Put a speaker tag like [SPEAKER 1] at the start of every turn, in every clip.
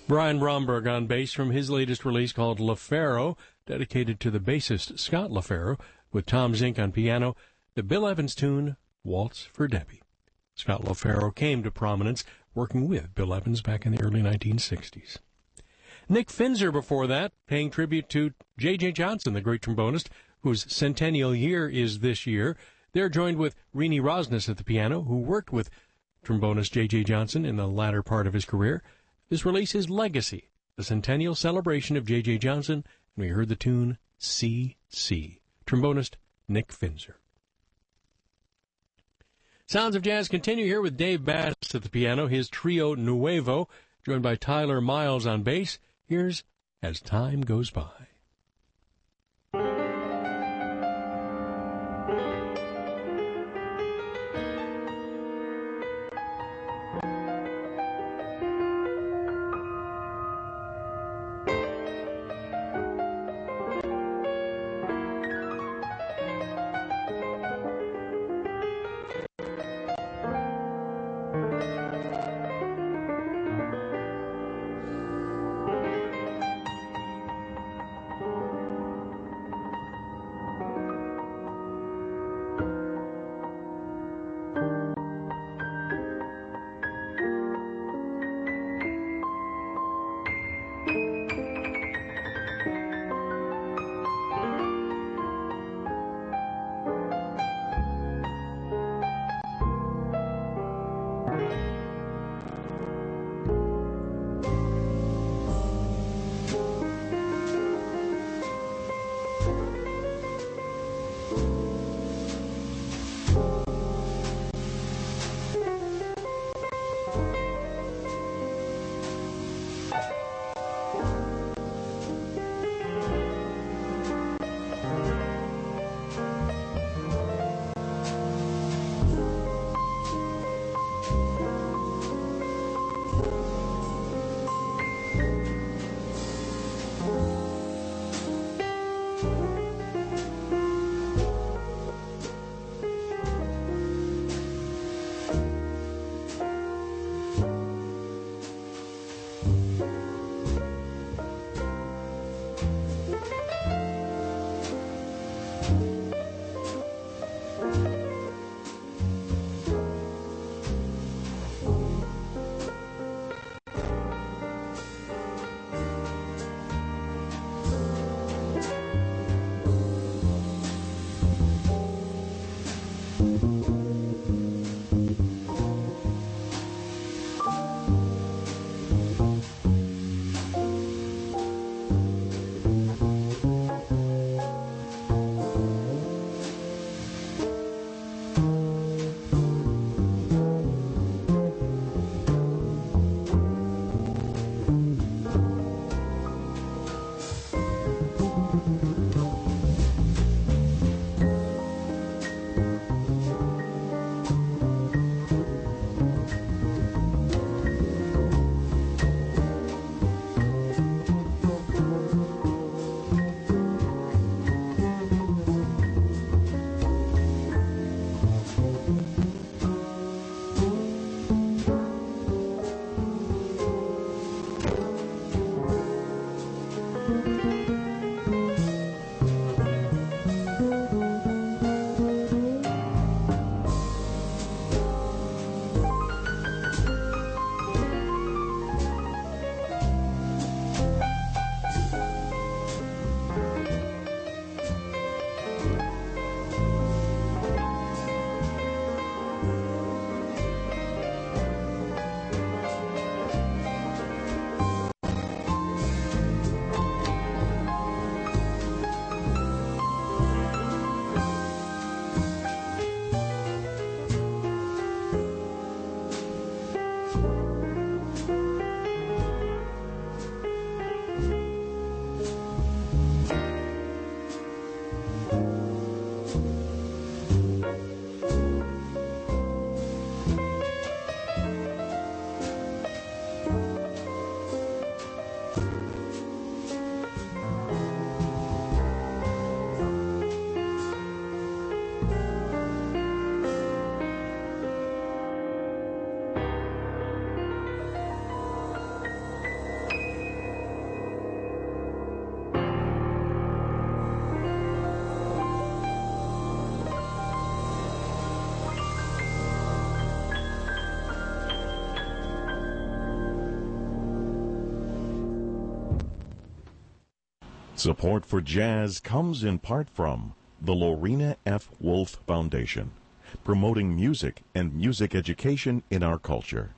[SPEAKER 1] Brian Bromberg on bass from his latest release called LaFaro, dedicated to the bassist Scott LaFaro, with Tom Zink on piano, the Bill Evans tune, Waltz for Debbie. Scott LaFaro came to prominence working with Bill Evans back in the early 1960s. Nick Finzer before that, paying tribute to J.J. Johnson, the great trombonist, whose centennial year is this year. They're joined with Rini Rosnes at the piano, who worked with trombonist J.J. Johnson in the latter part of his career. This release is Legacy, the centennial celebration of J.J. Johnson, and we heard the tune C.C. Trombonist Nick Finzer. Sounds of Jazz continue here with Dave Bass at the piano, his trio Nuevo, joined by Tyler Miles on bass. Here's As Time Goes By.
[SPEAKER 2] Support for jazz comes in part from the Lorena F. Wolf Foundation, promoting music and music education in our culture.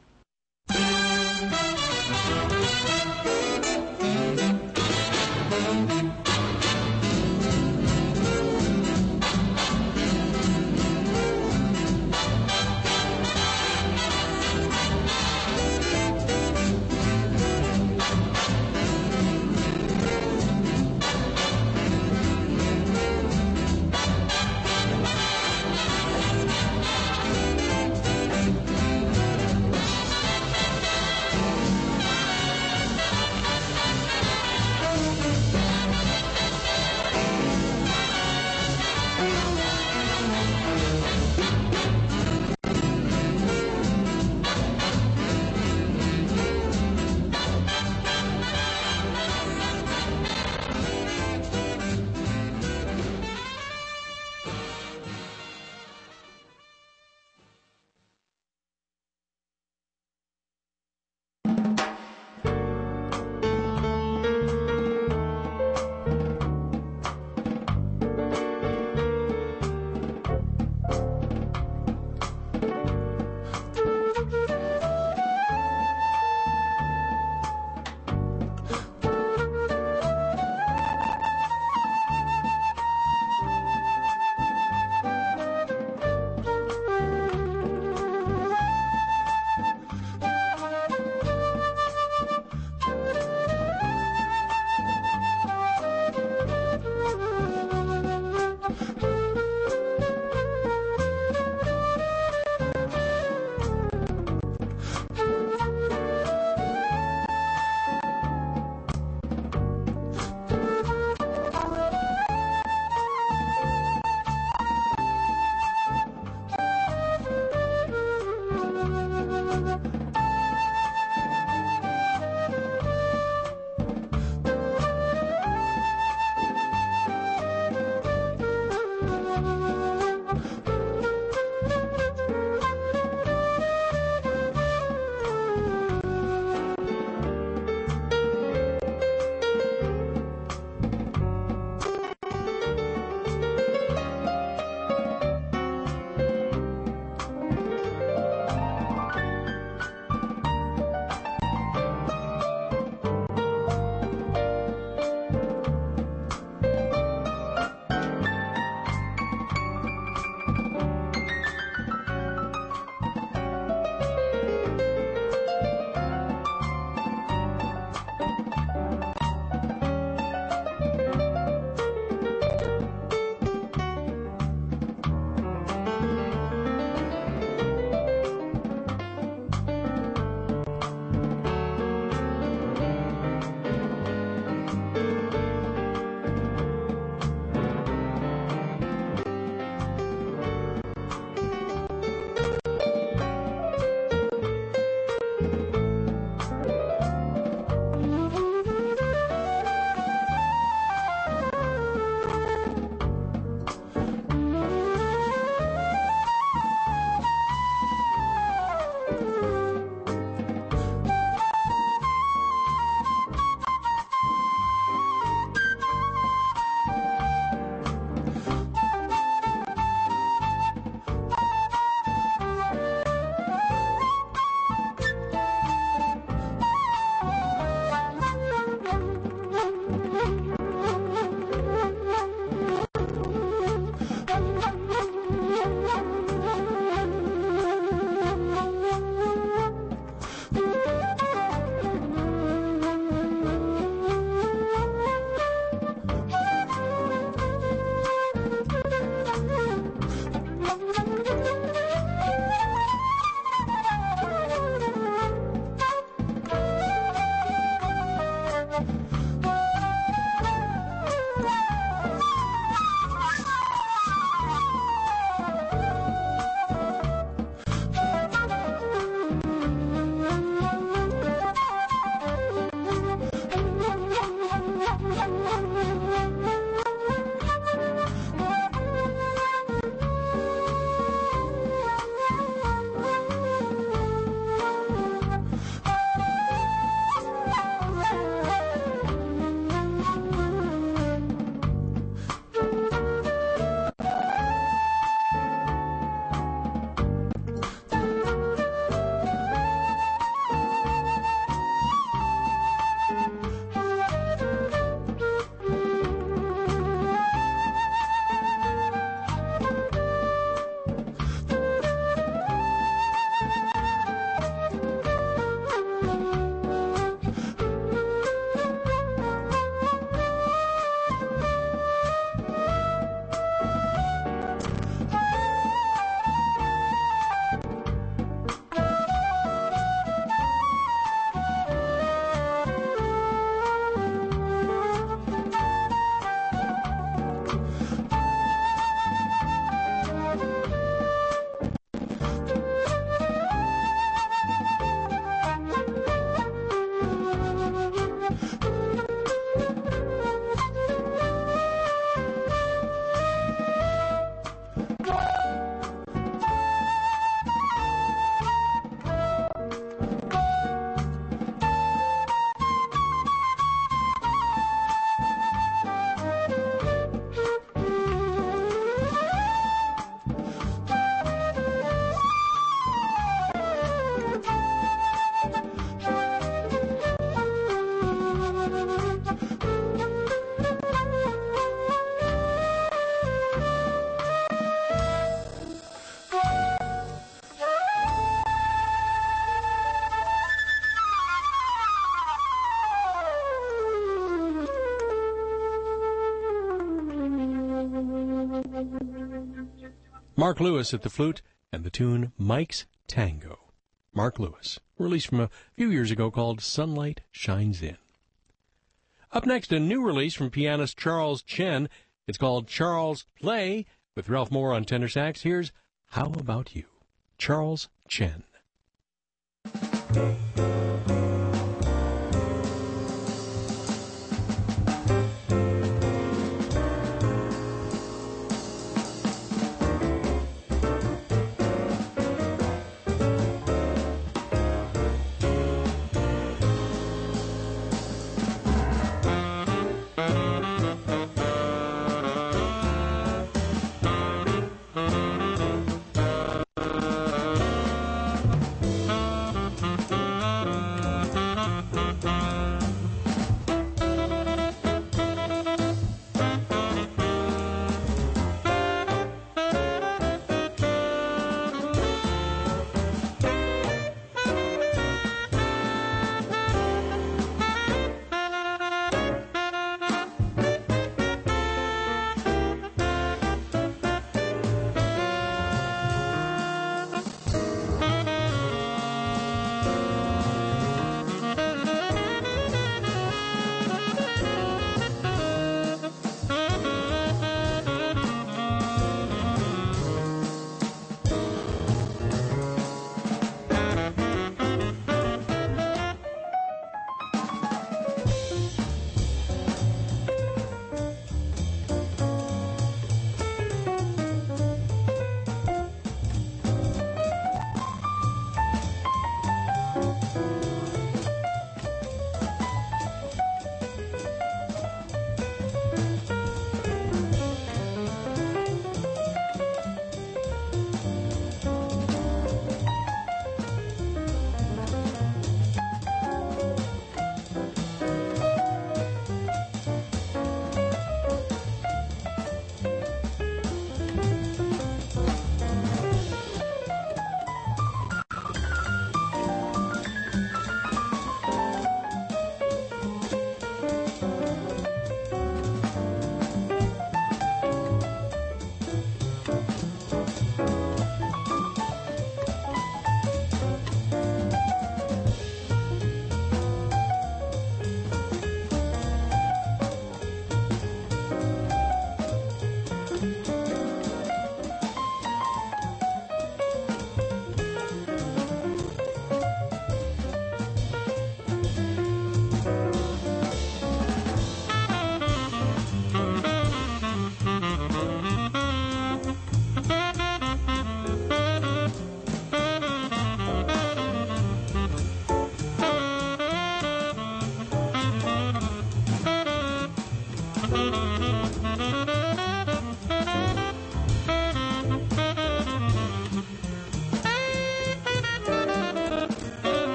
[SPEAKER 1] Mark Lewis at the flute, and the tune Mike's Tango. Mark Lewis, released from a few years ago called Sunlight Shines In. Up next, a new release from pianist Charles Chen. It's called Charles Play, with Ralph Moore on tenor sax. Here's How About You? Charles Chen.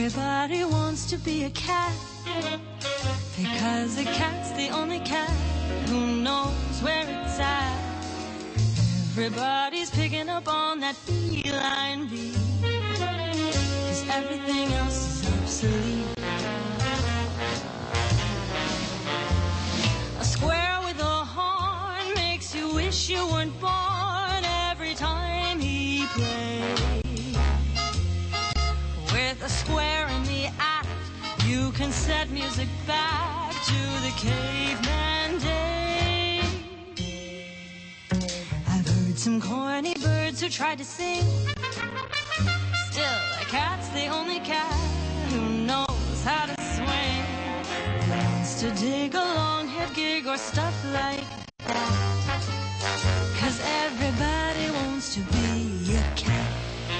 [SPEAKER 3] Everybody wants to be a cat, because a cat's the only cat who knows where it's at. Everybody's picking up on that feline beat, 'cause everything else is obsolete. A square with a horn makes you wish you weren't born every time he plays. With a square in the act, you can set music back to the caveman days. I've heard some corny birds who tried to sing. Still, a cat's the only cat who knows how to swing. He wants to dig a long-haired gig or stuff like that, 'cause everybody wants to be a cat.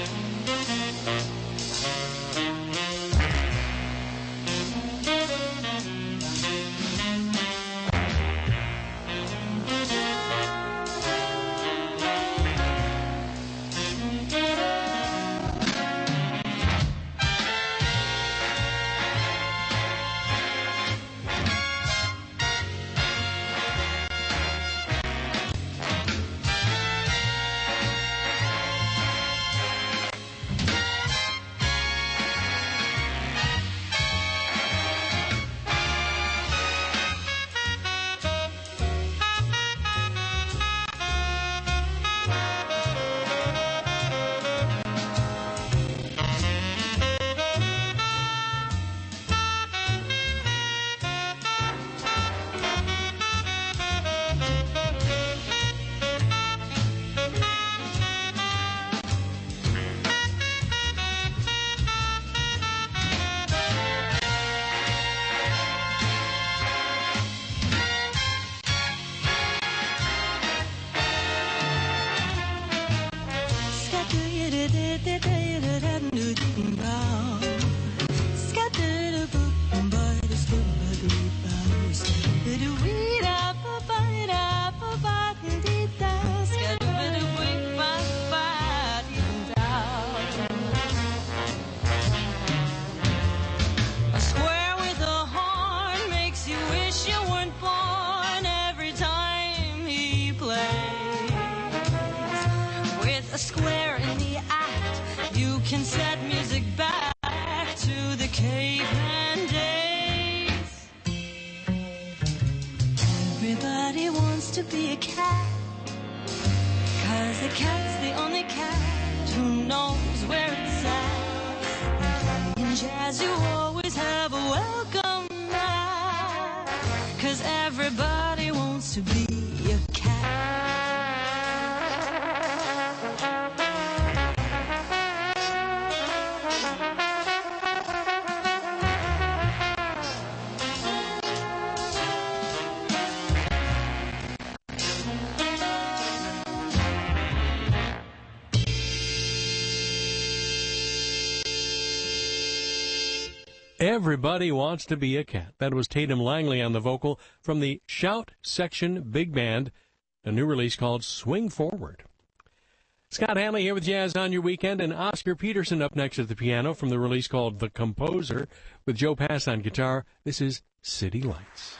[SPEAKER 1] Everybody Wants to Be a Cat. That was Tatum Langley on the vocal from the Shout Section Big Band, a new release called Swing Forward. Scott Hanley here with Jazz on Your Weekend, and Oscar Peterson up next at the piano from the release called The Composer with Joe Pass on guitar. This is City Lights.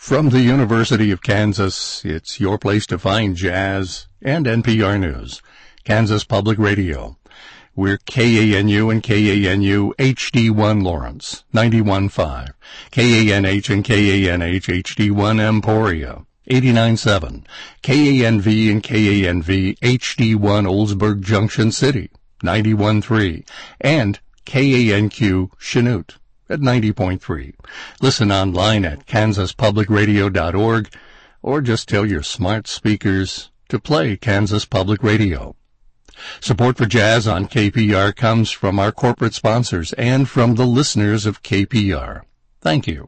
[SPEAKER 4] From the University of Kansas, it's your place to find jazz and NPR News, Kansas Public Radio. We're KANU and KANU HD1 Lawrence, 91.5, KANH and KANH HD1 Emporia, 89.7, KANV and KANV HD1 Oldsburg Junction City, 91.3, and KANQ Chanute at 90.3. Listen online at kansaspublicradio.org or just tell your smart speakers to play Kansas Public Radio. Support for Jazz on KPR comes from our corporate sponsors and from the listeners of KPR. Thank you.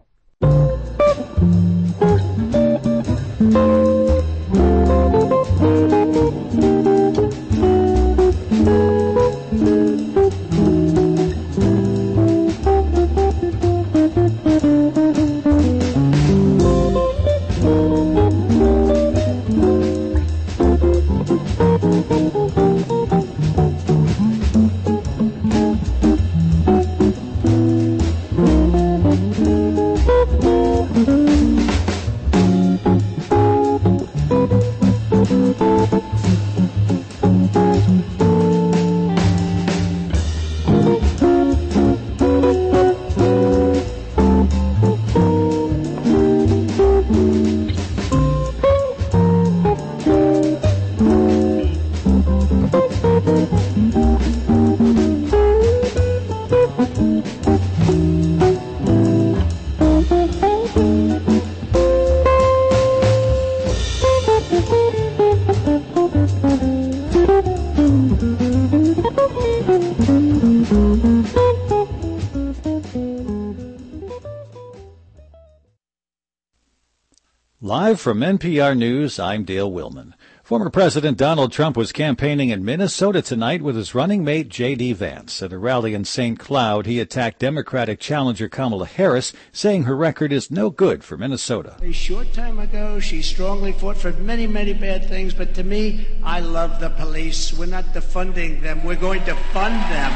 [SPEAKER 5] Live from NPR News, I'm Dale Willman. Former President Donald Trump was campaigning in Minnesota tonight with his running mate J.D. Vance. At a rally in St. Cloud, he attacked Democratic challenger Kamala Harris, saying her record is no good for Minnesota.
[SPEAKER 6] A short time ago, she strongly fought for many, many bad things, but to me, I love the police. We're not defunding them. We're going to fund them.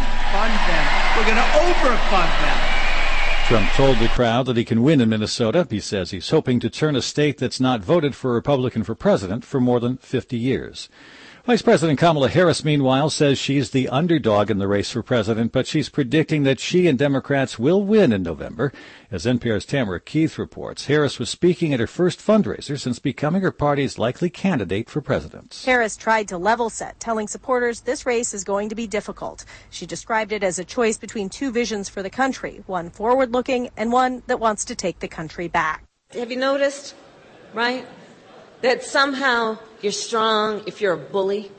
[SPEAKER 6] We're going to overfund them.
[SPEAKER 5] Trump told the crowd that he can win in Minnesota. He says he's hoping to turn a state that's not voted for a Republican for president for more than 50 years. Vice President Kamala Harris, meanwhile, says she's the underdog in the race for president, but she's predicting that she and Democrats will win in November. As NPR's Tamara Keith reports, Harris was speaking at her first fundraiser since becoming her party's likely candidate for president.
[SPEAKER 7] Harris tried to level set, telling supporters this race is going to be difficult. She described it as a choice between two visions for the country, one forward-looking and one that wants to take the country back.
[SPEAKER 8] Have you noticed, right, that somehow you're strong if you're a bully?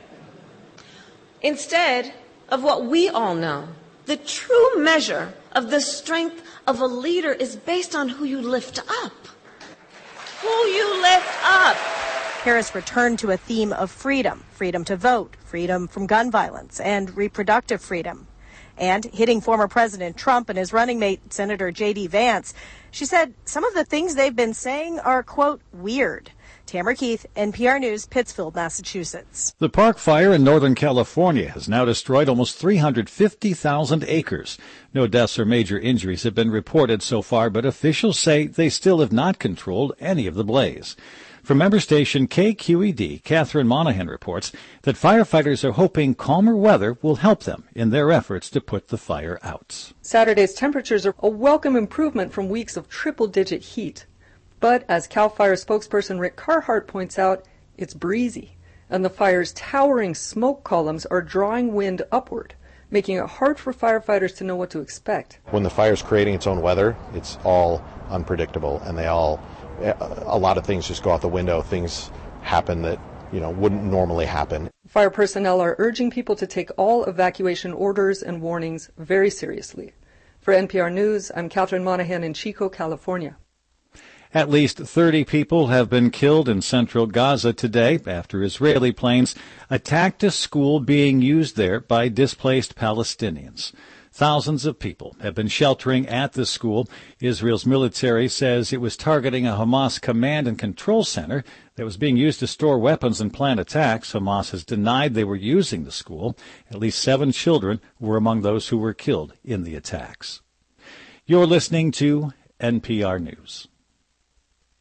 [SPEAKER 8] Instead of what we all know, the true measure of the strength of a leader is based on who you lift up. Who you lift up.
[SPEAKER 7] Harris returned to a theme of freedom, freedom to vote, freedom from gun violence, and reproductive freedom. And hitting former President Trump and his running mate, Senator J.D. Vance, she said some of the things they've been saying are, quote, weird. Tamara Keith, NPR News, Pittsfield, Massachusetts.
[SPEAKER 5] The Park Fire in Northern California has now destroyed almost 350,000 acres. No deaths or major injuries have been reported so far, but officials say they still have not controlled any of the blaze. From member station KQED, Catherine Monahan reports that firefighters are hoping calmer weather will help them in their efforts to put the fire out.
[SPEAKER 9] Saturday's temperatures are a welcome improvement from weeks of triple-digit heat. But as CAL FIRE spokesperson Rick Carhart points out, it's breezy, and the fire's towering smoke columns are drawing wind upward, making it hard for firefighters to know what to expect.
[SPEAKER 10] When the fire's creating its own weather, it's all unpredictable, and a lot of things just go out the window. Things happen that, wouldn't normally happen.
[SPEAKER 9] Fire personnel are urging people to take all evacuation orders and warnings very seriously. For NPR News, I'm Catherine Monahan in Chico, California.
[SPEAKER 5] At least 30 people have been killed in central Gaza today after Israeli planes attacked a school being used there by displaced Palestinians. Thousands of people have been sheltering at the school. Israel's military says it was targeting a Hamas command and control center that was being used to store weapons and plan attacks. Hamas has denied they were using the school. At least 7 children were among those who were killed in the attacks. You're listening to NPR News.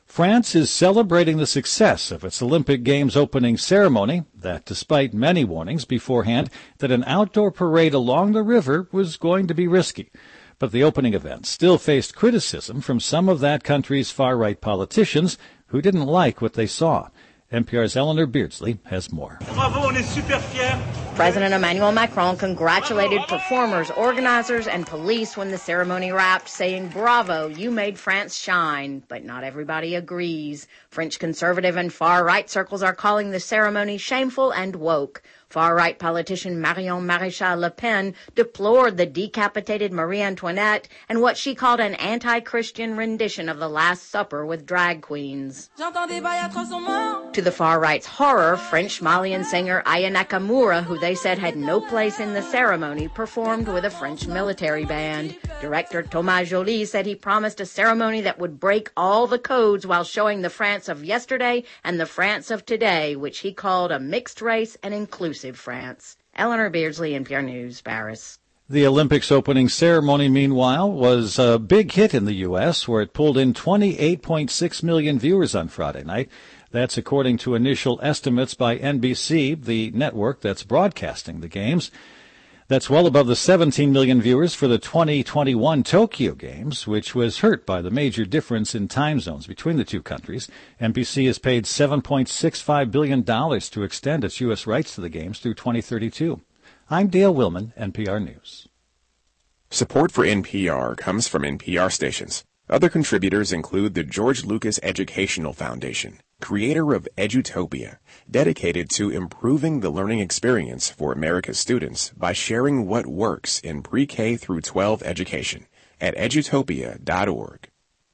[SPEAKER 5] France is celebrating the success of its Olympic Games opening ceremony, that despite many warnings beforehand that an outdoor parade along the river was going to be risky. But the opening event still faced criticism from some of that country's far-right politicians who didn't like what they saw. NPR's Eleanor Beardsley has more.
[SPEAKER 11] President Emmanuel Macron congratulated performers, organizers, and police when the ceremony wrapped, saying, "Bravo, you made France shine." But not everybody agrees. French conservative and far-right circles are calling the ceremony shameful and woke. Far-right politician Marion Maréchal Le Pen deplored the decapitated Marie Antoinette and what she called an anti-Christian rendition of the Last Supper with drag queens. To the far-right's horror, French Malian singer Aya Nakamura, who they said had no place in the ceremony, performed with a French military band. Director Thomas Joly said he promised a ceremony that would break all the codes while showing the France of yesterday and the France of today, which he called a mixed race and inclusive France. Eleanor Beardsley, NPR News, Paris.
[SPEAKER 5] The Olympics opening ceremony, meanwhile, was a big hit in the U.S., where it pulled in 28.6 million viewers on Friday night. That's according to initial estimates by NBC, the network that's broadcasting the games. That's well above the 17 million viewers for the 2021 Tokyo Games, which was hurt by the major difference in time zones between the two countries. NBC has paid $7.65 billion to extend its U.S. rights to the Games through 2032. I'm Dale Willman, NPR News.
[SPEAKER 12] Support for NPR comes from NPR stations. Other contributors include the George Lucas Educational Foundation, creator of Edutopia, dedicated to improving the learning experience for America's students by sharing what works in pre-K through 12 education at edutopia.org.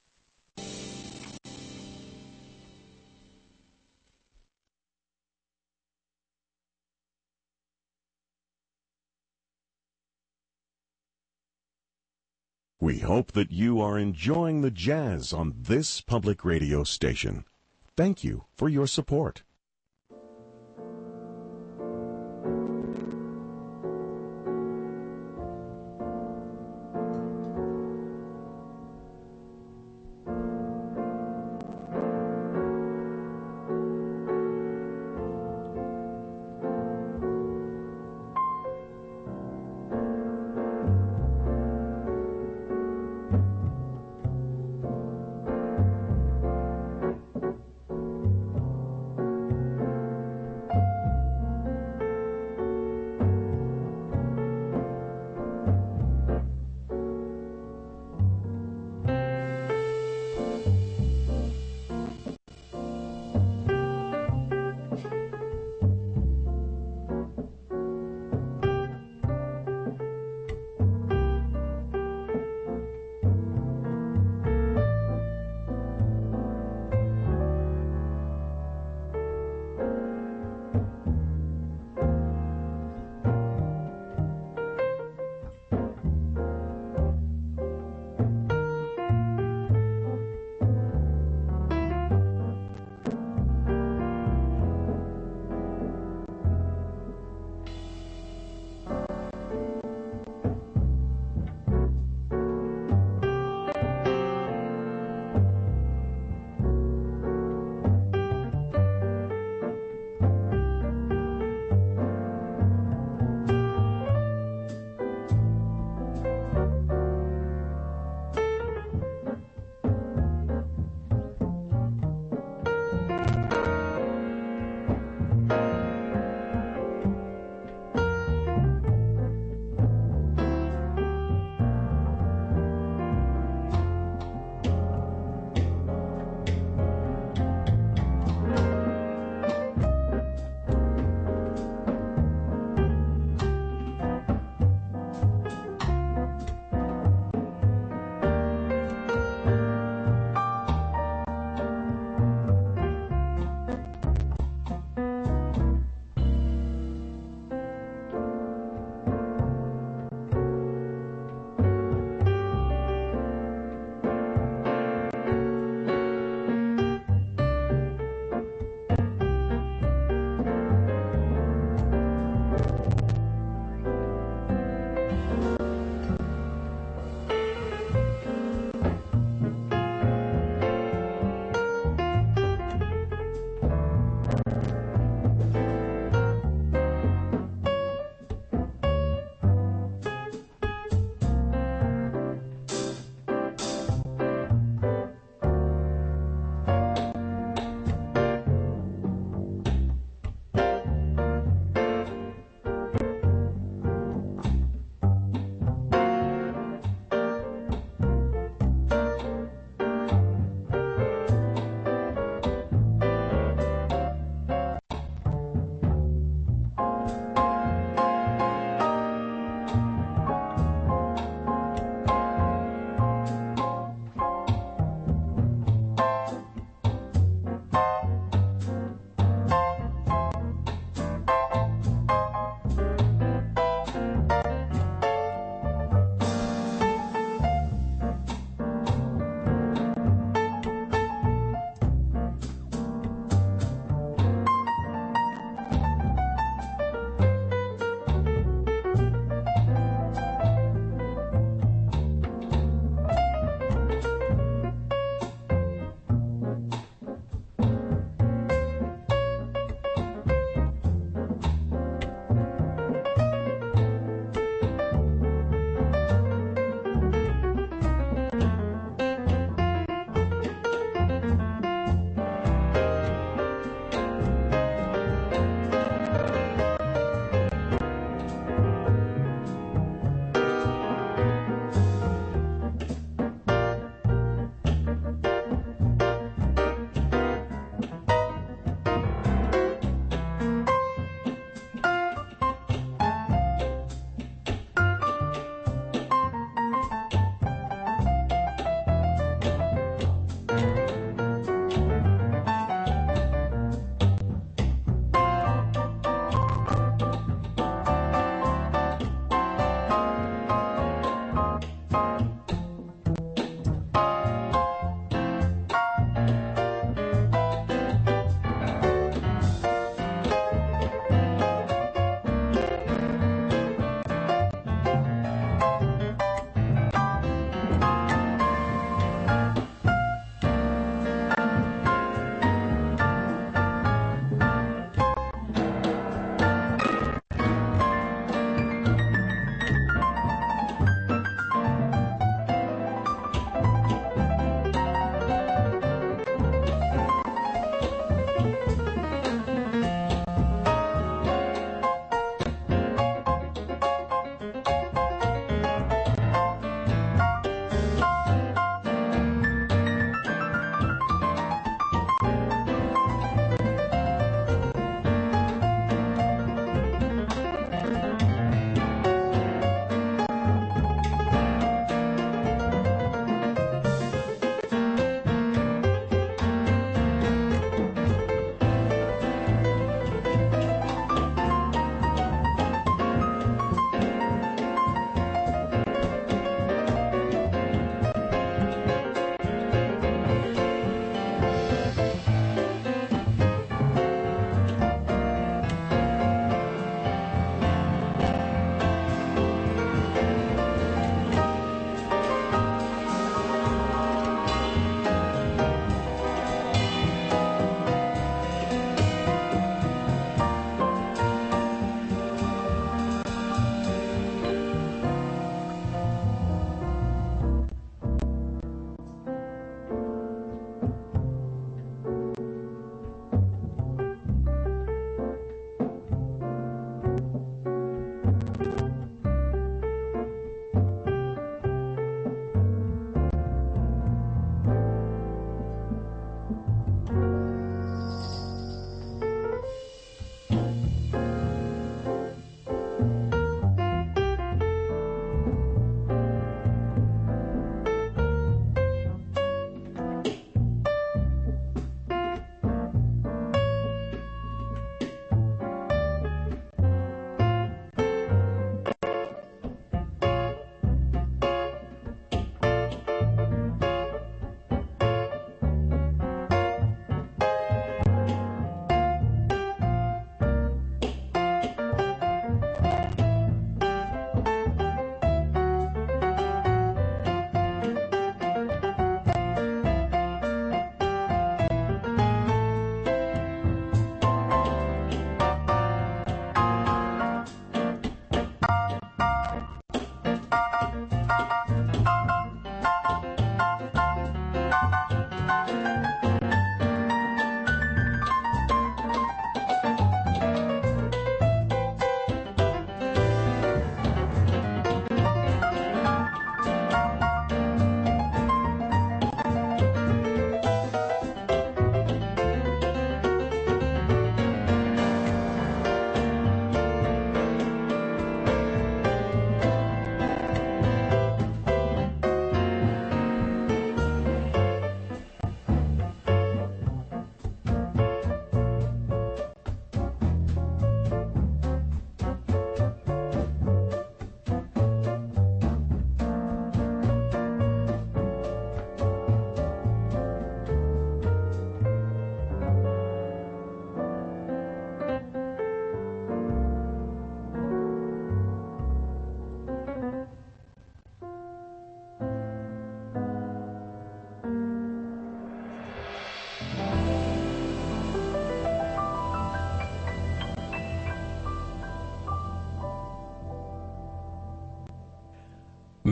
[SPEAKER 2] We hope that you are enjoying the jazz on this public radio station. Thank you for your support.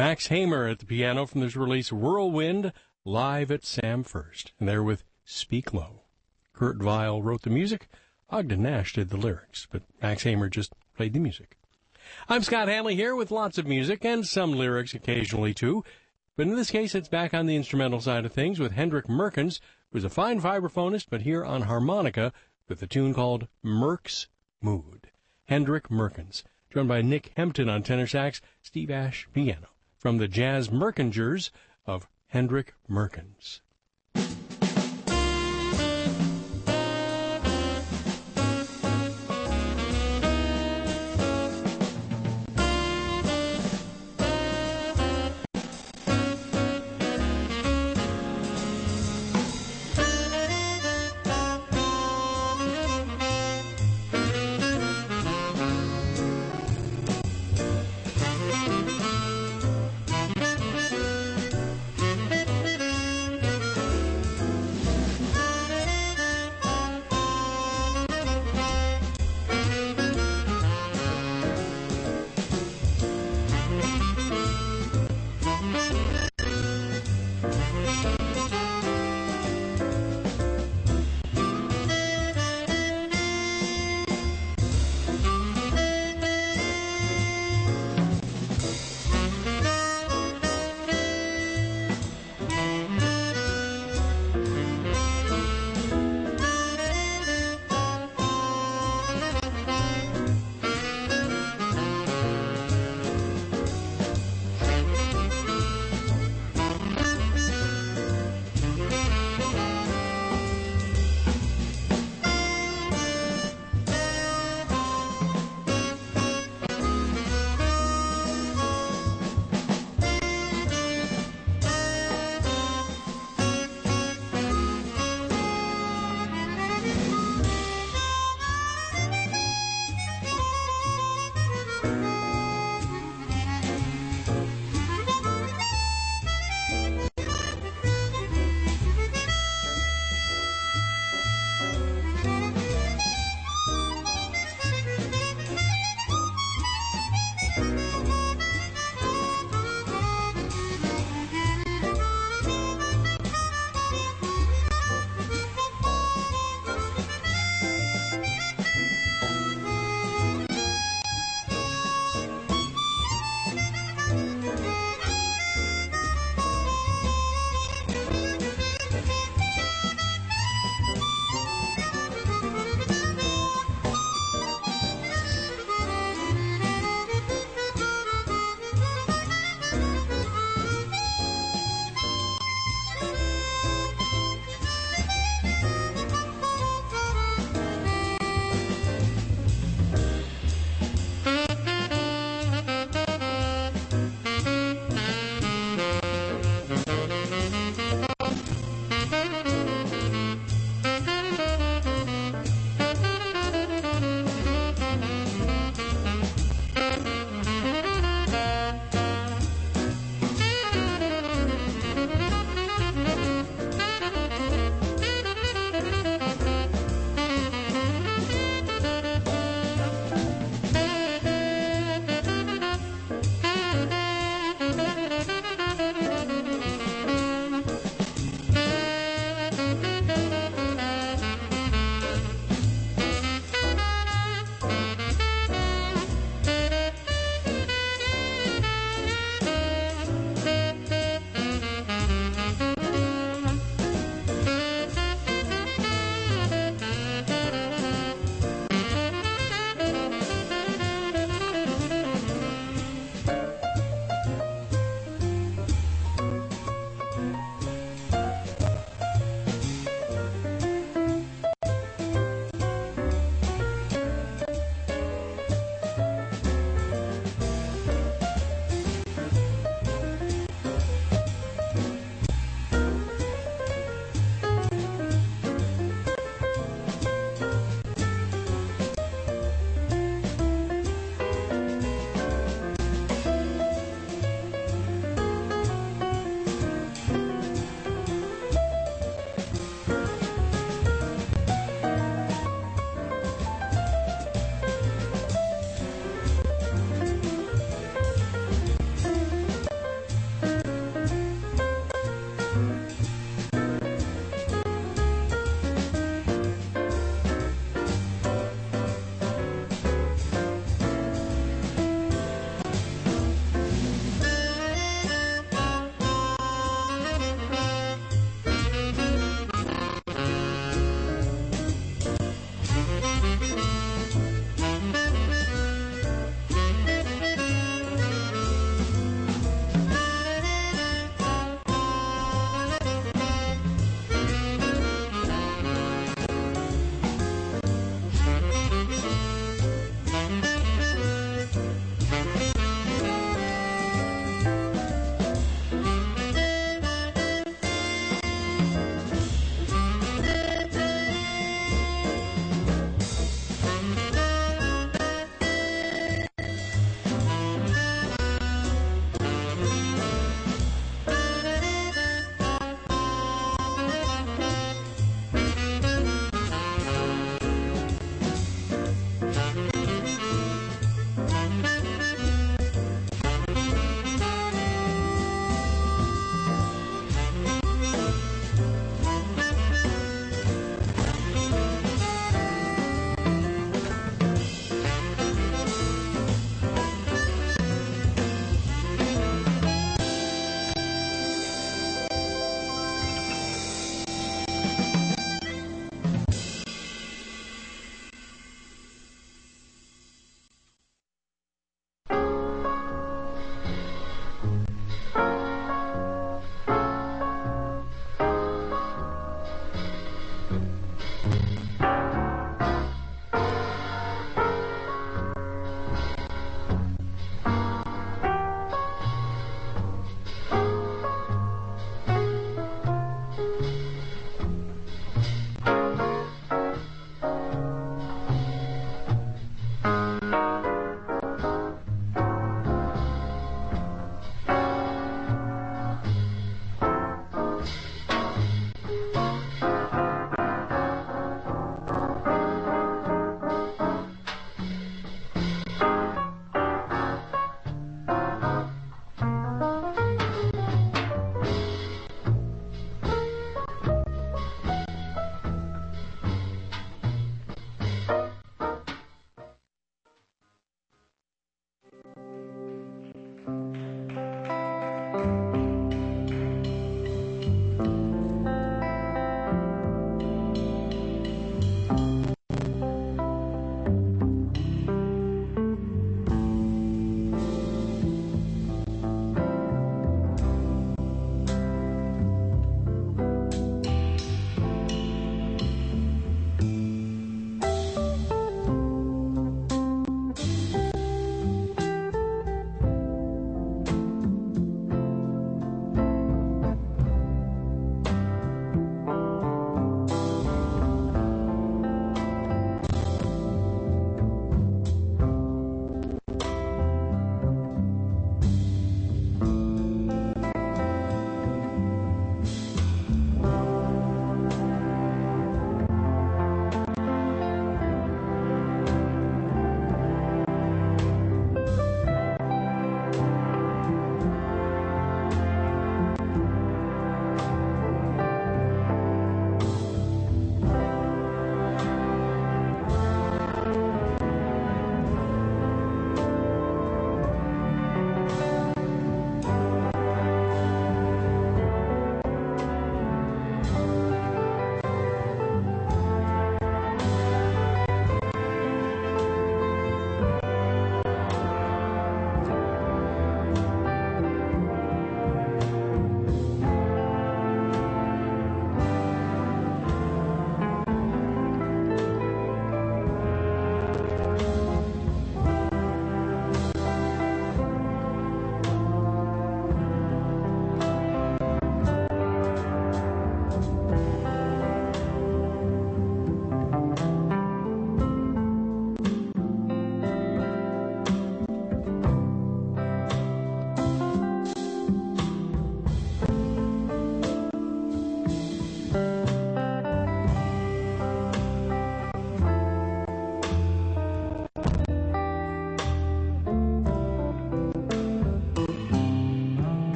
[SPEAKER 1] Max Hamer at the piano from this release, Whirlwind, live at Sam First, and there with Speak Low. Kurt Weill wrote the music, Ogden Nash did the lyrics, but Max Hamer just played the music. I'm Scott Hanley here with lots of music and some lyrics occasionally too, but in this case it's back on the instrumental side of things with Hendrik Merkens, who's a fine vibraphonist, but here on harmonica with a tune called Merk's Mood. Hendrik Merkens, joined by Nick Hempton on tenor sax, Steve Ash piano, from the Jazz Merkingers of Hendrik Merkens.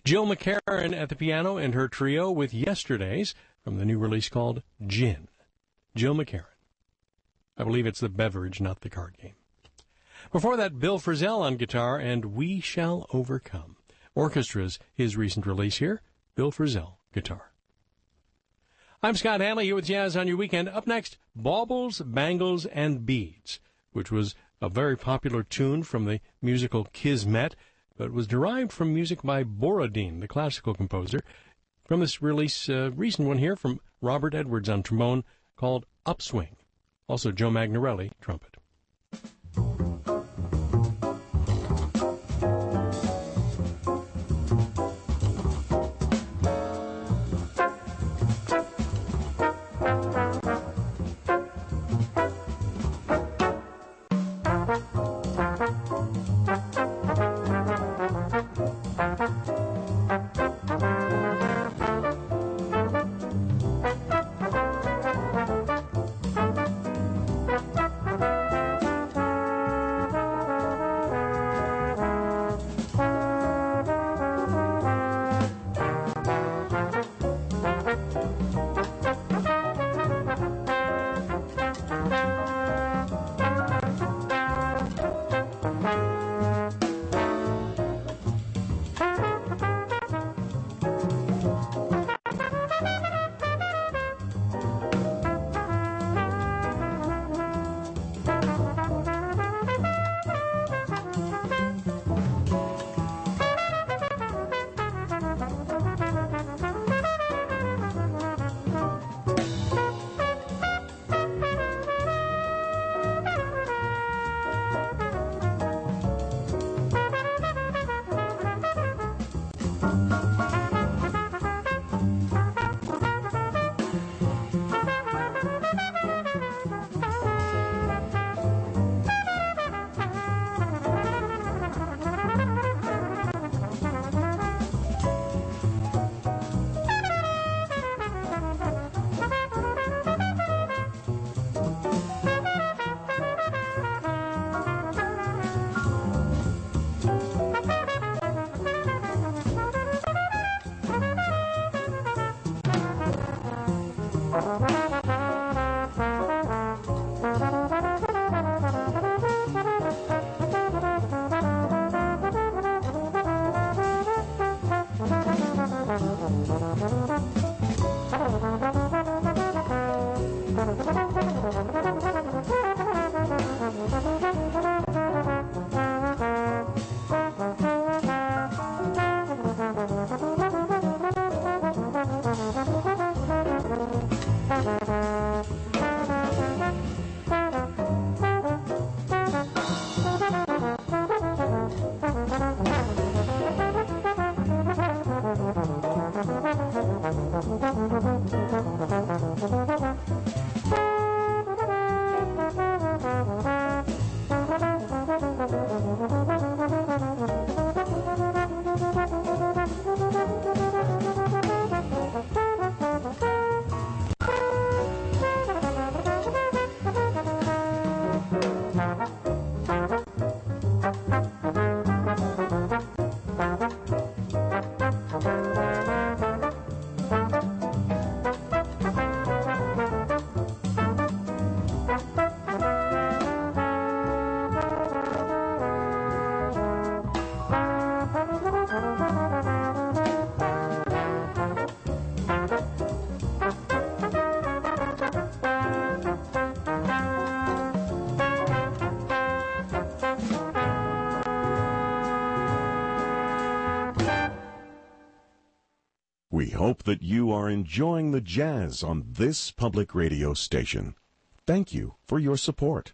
[SPEAKER 1] Jill McCarran at the piano and her trio with Yesterdays from the new release called Gin. Jill McCarran. I believe it's the beverage, not the card game. Before that, Bill Frisell on guitar and We Shall Overcome. Orchestra's his recent release here. Bill Frisell, guitar. I'm Scott Hanley here with Jazz on Your Weekend. Up next, Baubles, Bangles, and Beads, which was a very popular tune from the musical Kismet, but was derived from music by Borodin, the classical composer. From this release, recent one here from Robert Edwards on trombone called Upswing. Also Joe Magnarelli, trumpet.
[SPEAKER 2] We hope that you are enjoying the jazz on this public radio station. Thank you for your support.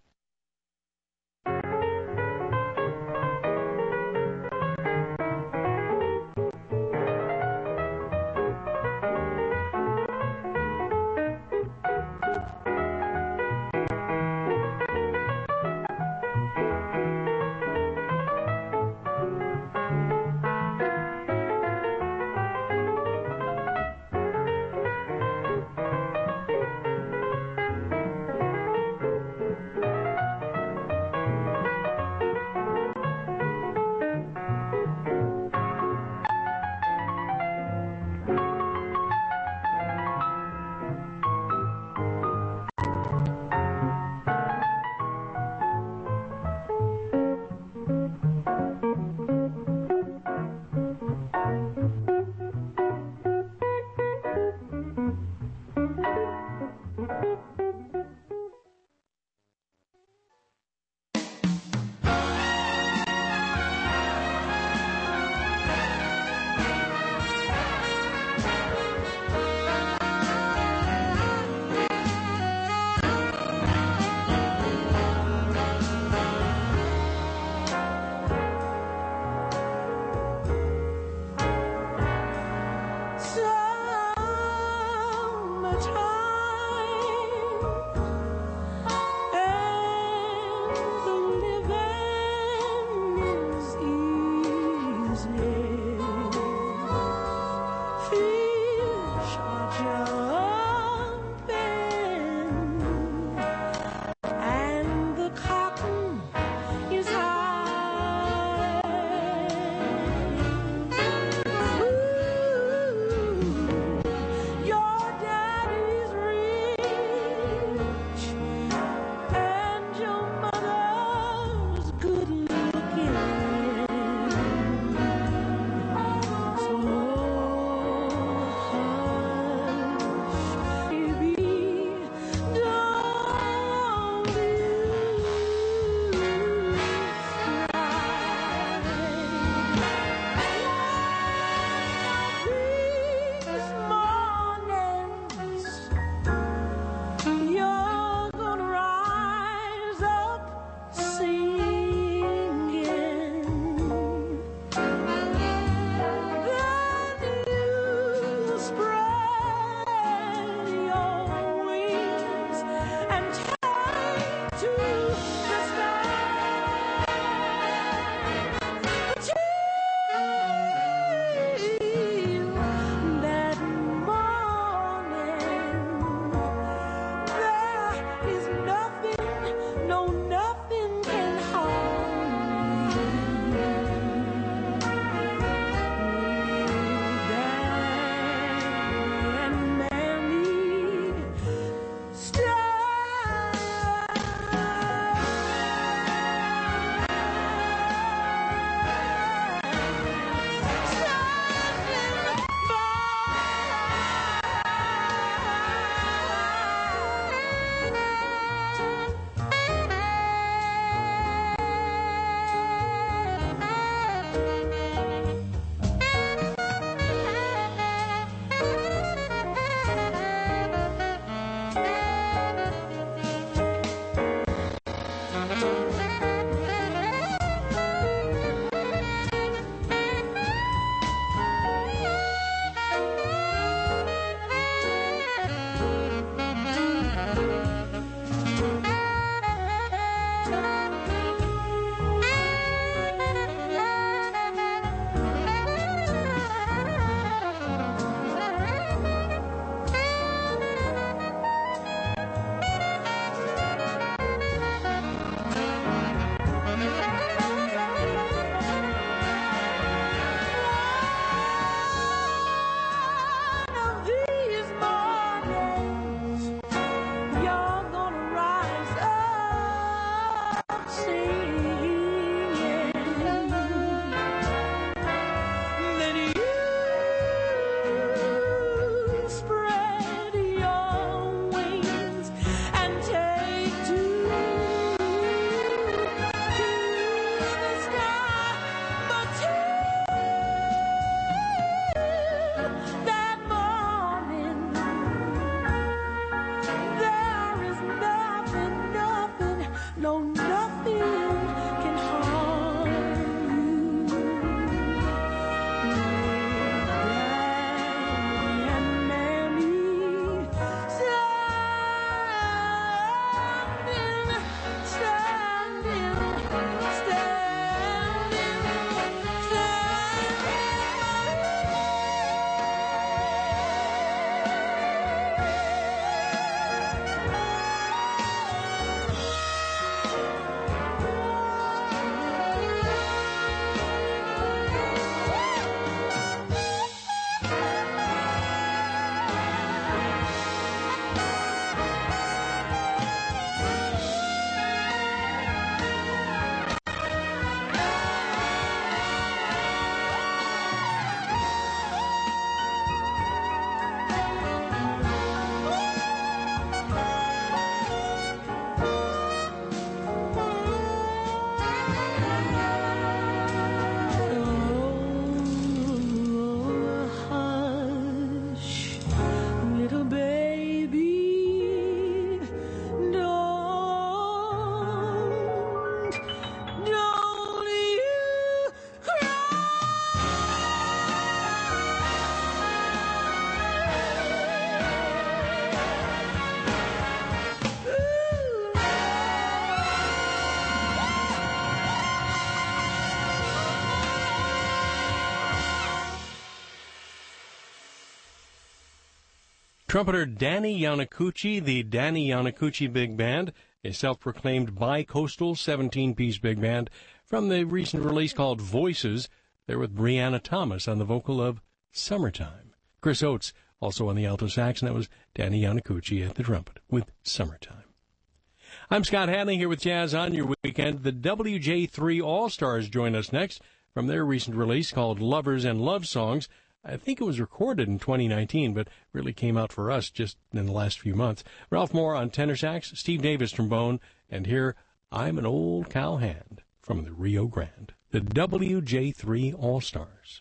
[SPEAKER 1] Trumpeter Danny Yanaguchi, the Danny Yanaguchi Big Band, a self-proclaimed bi-coastal 17-piece big band from the recent release called Voices. They're with Brianna Thomas on the vocal of Summertime. Chris Oates also on the alto sax, and that was Danny Yanaguchi at the trumpet with Summertime. I'm Scott Hadley here with Jazz on Your Weekend. The WJ3 All-Stars join us next from their recent release called Lovers and Love Songs. I think it was recorded in 2019, but really came out for us just in the last few months. Ralph Moore on tenor sax, Steve Davis trombone, and here, I'm an Old Cowhand from the Rio Grande. The WJ3 All-Stars.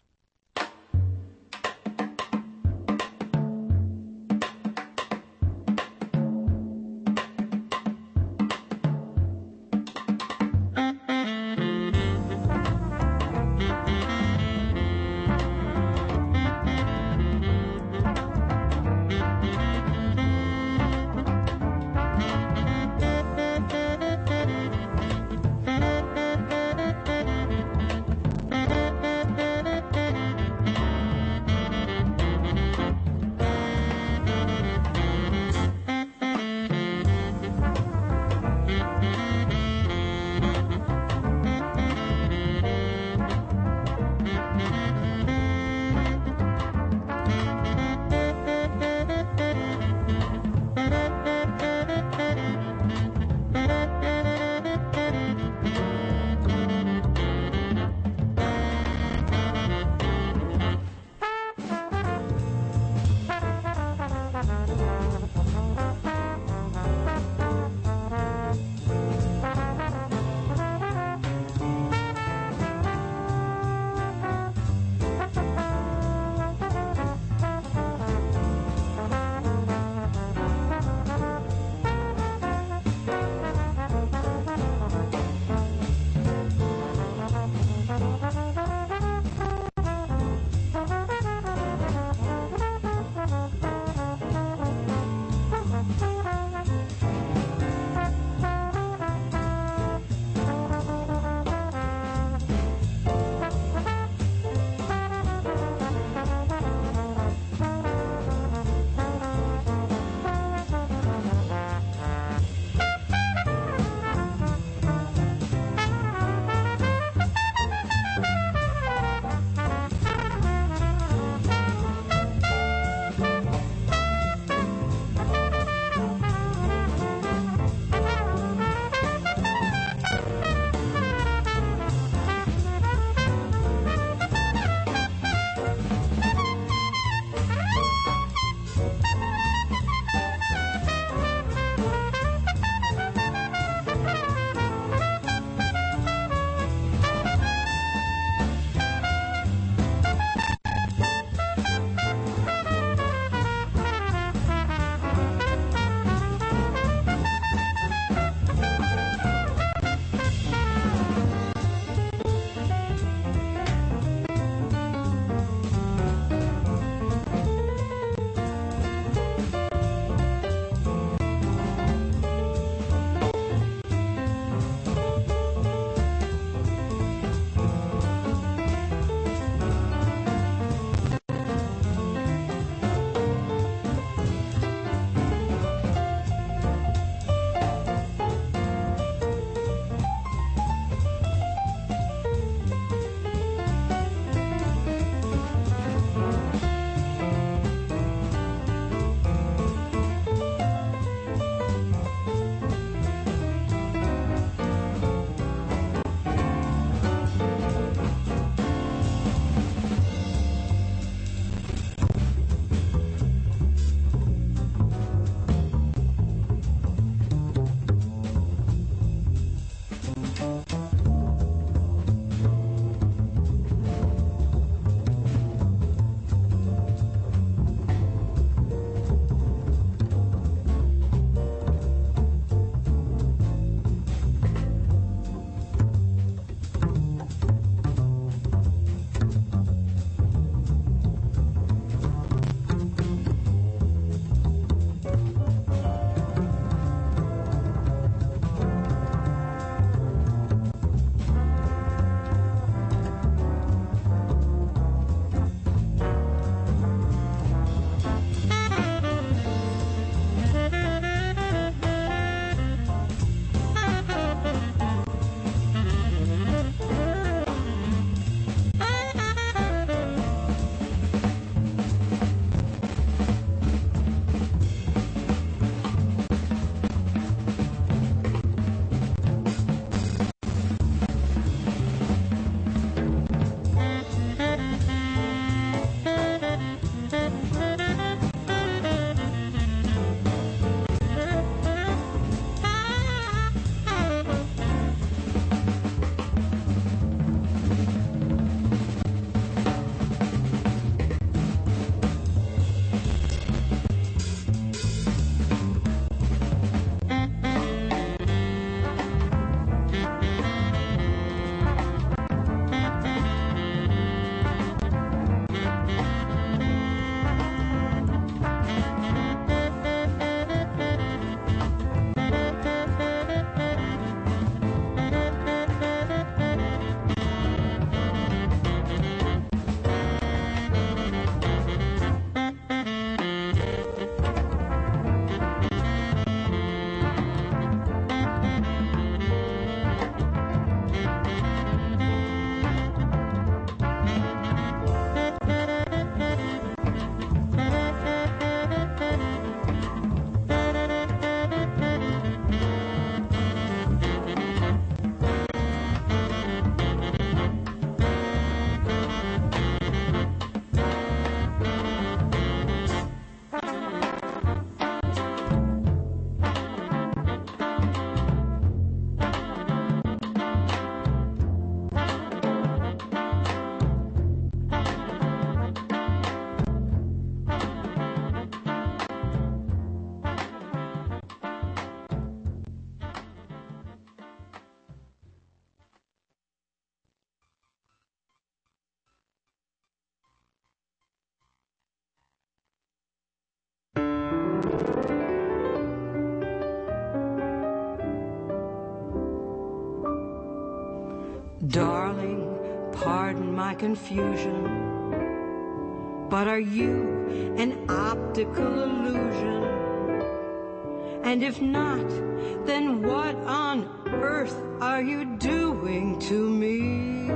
[SPEAKER 13] confusion. But are you an optical illusion? And if not, then what on earth are you doing to me?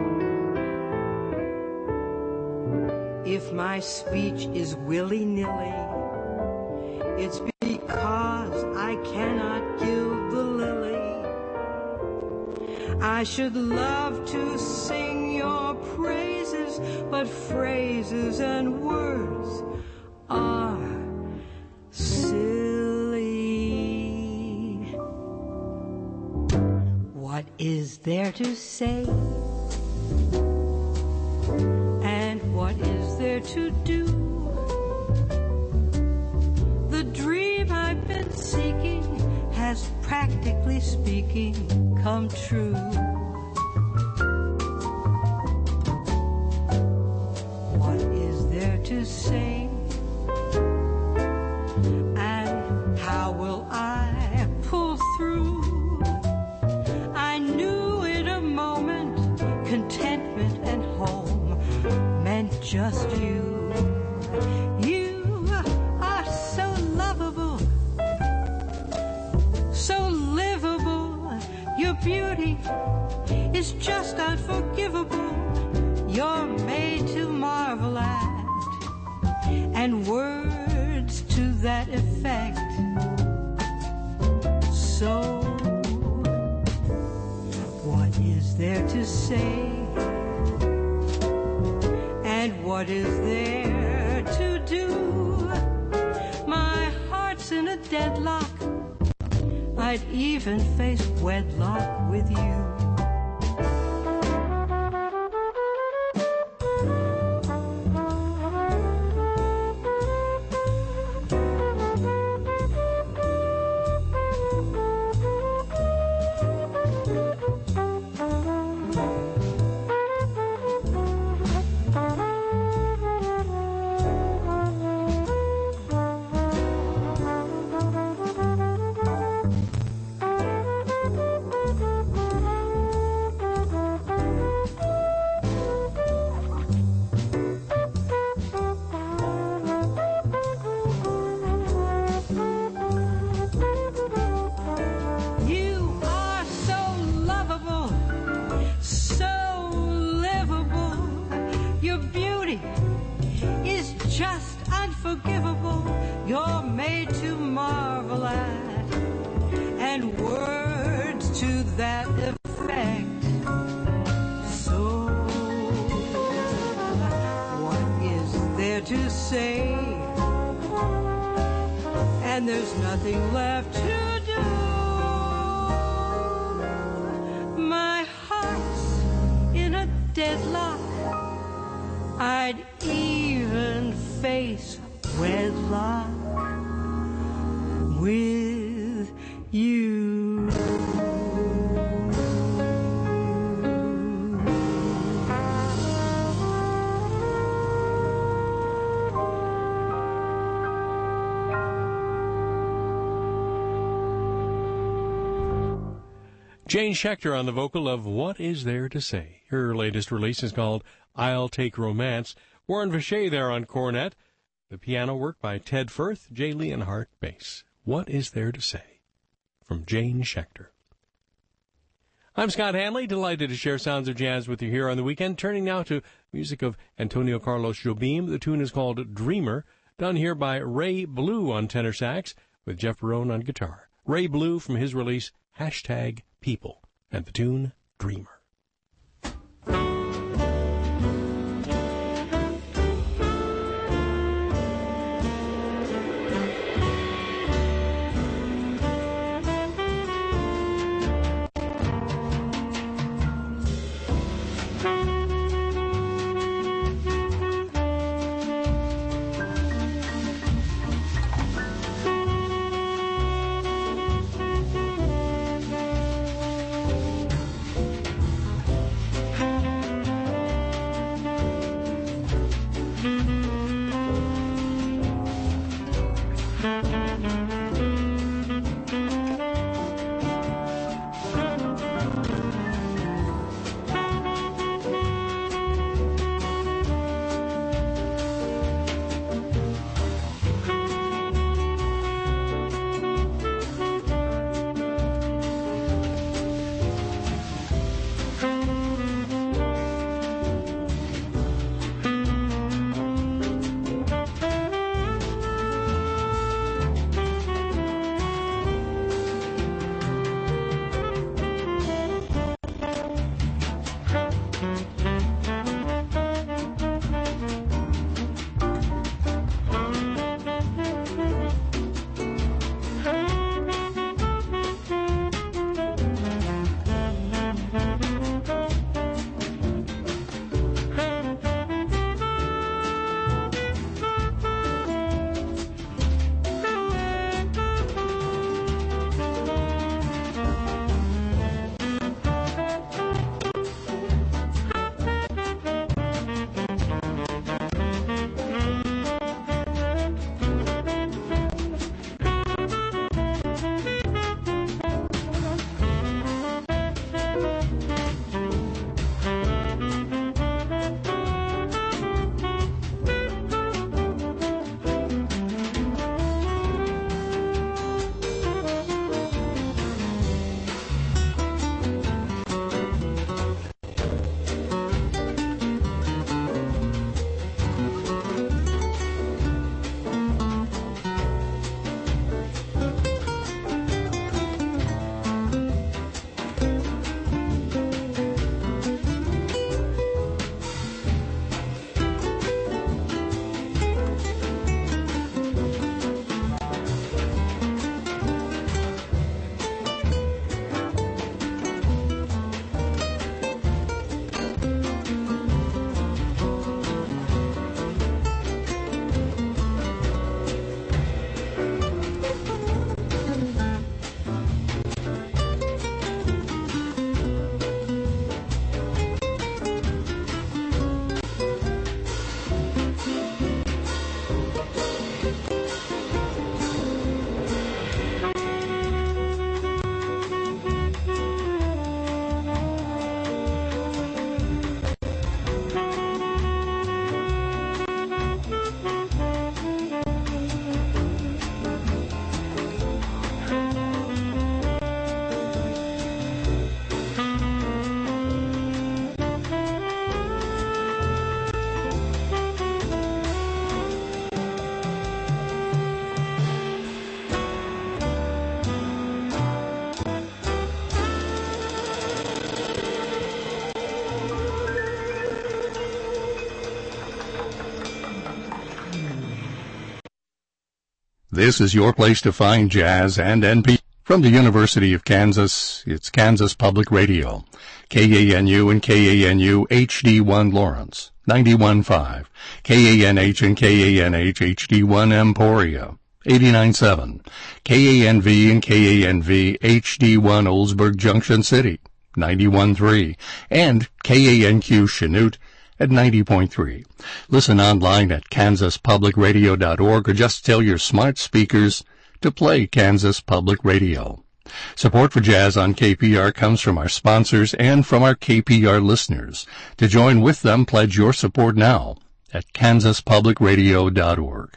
[SPEAKER 13] If my speech is willy-nilly, it's because I cannot gild the lily. I should love to sing your praises, but phrases and words are silly. What is there to say? And what is there to do? The dream I've been seeking has, practically speaking, come true. What is there to say? And how will I pull through? I knew in a moment contentment and home meant just you. You are so lovable, so livable. Your beauty is just unforgivable. You're made to marvel at, and words to that effect. So, what is there to say? And what is there to do? My heart's in a deadlock. I'd even face wedlock with you. And there's nothing left to do. My heart's in a deadlock. I'd even face wedlock with you.
[SPEAKER 1] Jane Schechter on the vocal of What Is There to Say. Her latest release is called I'll Take Romance. Warren Vacher there on cornet. The piano work by Ted Firth, J. Leonhardt bass. What Is There to Say? From Jane Schechter. I'm Scott Hanley, delighted to share sounds of jazz with you here on the weekend. Turning now to music of Antonio Carlos Jobim. The tune is called Dreamer, done here by Ray Blue on tenor sax with Jeff Barone on guitar. Ray Blue from his release #People, and the tune Dreamer.
[SPEAKER 4] This is your place to find jazz and NP. From the University of Kansas, it's Kansas Public Radio. KANU and KANU HD1 Lawrence, 91.5. KANH and KANH HD1 Emporia, 89.7. KANV and KANV HD1 Oldsburg Junction City, 91.3. And KANQ Chanute at 90.3. Listen online at kansaspublicradio.org or just tell your smart speakers to play Kansas Public Radio. Support for Jazz on KPR comes from our sponsors and from our KPR listeners. To join with them, pledge your support now at kansaspublicradio.org.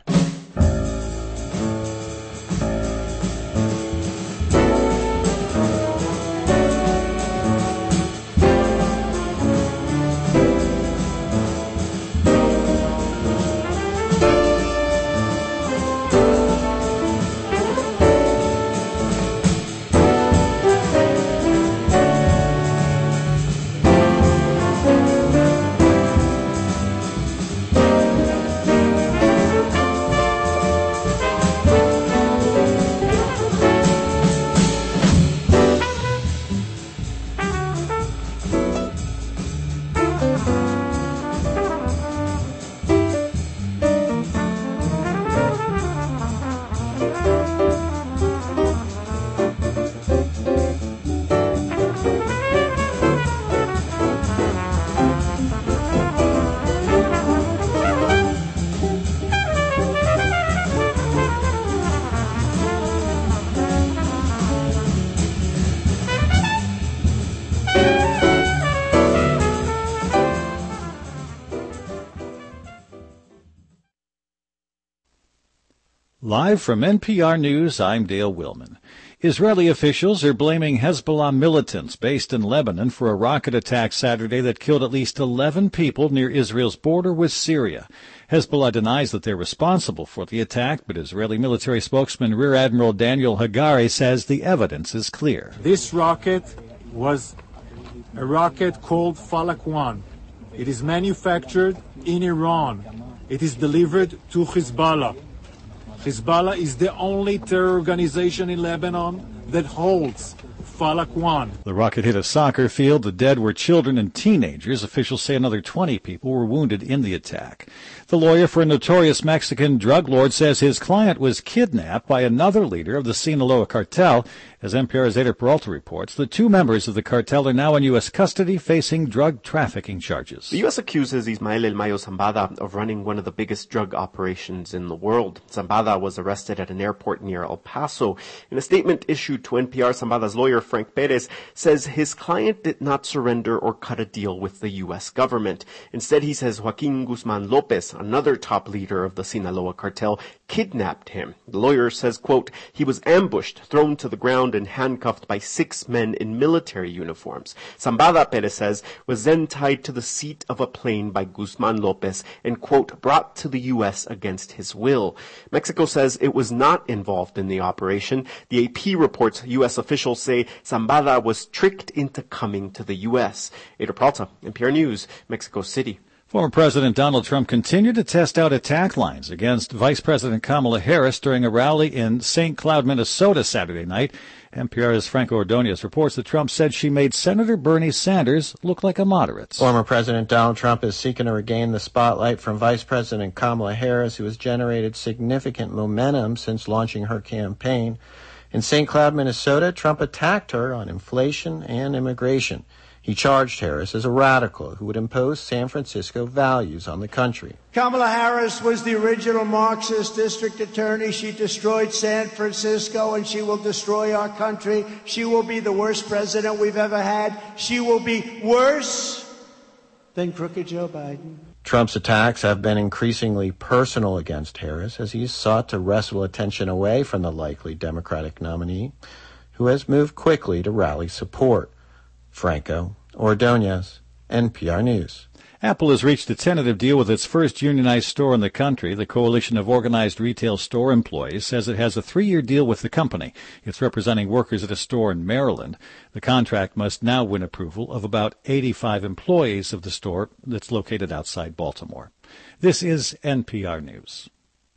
[SPEAKER 5] Live from NPR News, I'm Dale Willman. Israeli officials are blaming Hezbollah militants based in Lebanon for a rocket attack Saturday that killed at least 11 people near Israel's border with Syria. Hezbollah denies that they're responsible for the attack, but Israeli military spokesman Rear Admiral Daniel Hagari says the evidence is clear.
[SPEAKER 14] This rocket was a rocket called Falak 1. It is manufactured in Iran. It is delivered to Hezbollah. Hezbollah is the only terror organization in Lebanon that holds Falak 1.
[SPEAKER 5] The rocket hit a soccer field. The dead were children and teenagers. Officials say another 20 people were wounded in the attack. The lawyer for a notorious Mexican drug lord says his client was kidnapped by another leader of the Sinaloa cartel. As NPR's Eder Peralta reports, the two members of the cartel are now in U.S. custody facing drug trafficking charges.
[SPEAKER 15] The U.S. accuses Ismael El Mayo Zambada of running one of the biggest drug operations in the world. Zambada was arrested at an airport near El Paso. In a statement issued to NPR, Zambada's lawyer, Frank Perez, says his client did not surrender or cut a deal with the U.S. government. Instead, he says Joaquin Guzman Lopez, another top leader of the Sinaloa cartel, kidnapped him. The lawyer says, quote, he was ambushed, thrown to the ground, and handcuffed by 6 men in military uniforms. Zambada, Perez says, was then tied to the seat of a plane by Guzman Lopez and, quote, brought to the U.S. against his will. Mexico says it was not involved in the operation. The AP reports U.S. officials say Zambada was tricked into coming to the U.S. Eder Peralta, NPR News, Mexico City.
[SPEAKER 5] Former President Donald Trump continued to test out attack lines against Vice President Kamala Harris during a rally in St. Cloud, Minnesota Saturday night. NPR's Franco Ordonez reports that Trump said she made Senator Bernie Sanders look like a moderate.
[SPEAKER 16] Former President Donald Trump is seeking to regain the spotlight from Vice President Kamala Harris, who has generated significant momentum since launching her campaign. In St. Cloud, Minnesota, Trump attacked her on inflation and immigration. He charged Harris as a radical who would impose San Francisco values on the country.
[SPEAKER 6] Kamala Harris was the original Marxist district attorney. She destroyed San Francisco, and she will destroy our country. She will be the worst president we've ever had. She will be worse than crooked Joe Biden.
[SPEAKER 16] Trump's attacks have been increasingly personal against Harris as he's sought to wrestle attention away from the likely Democratic nominee, who has moved quickly to rally support. Franco Ordonez, NPR News.
[SPEAKER 5] Apple has reached a tentative deal with its first unionized store in the country. The Coalition of Organized Retail Store Employees says it has a 3-year deal with the company. It's representing workers at a store in Maryland. The contract must now win approval of about 85 employees of the store that's located outside Baltimore. This is NPR News.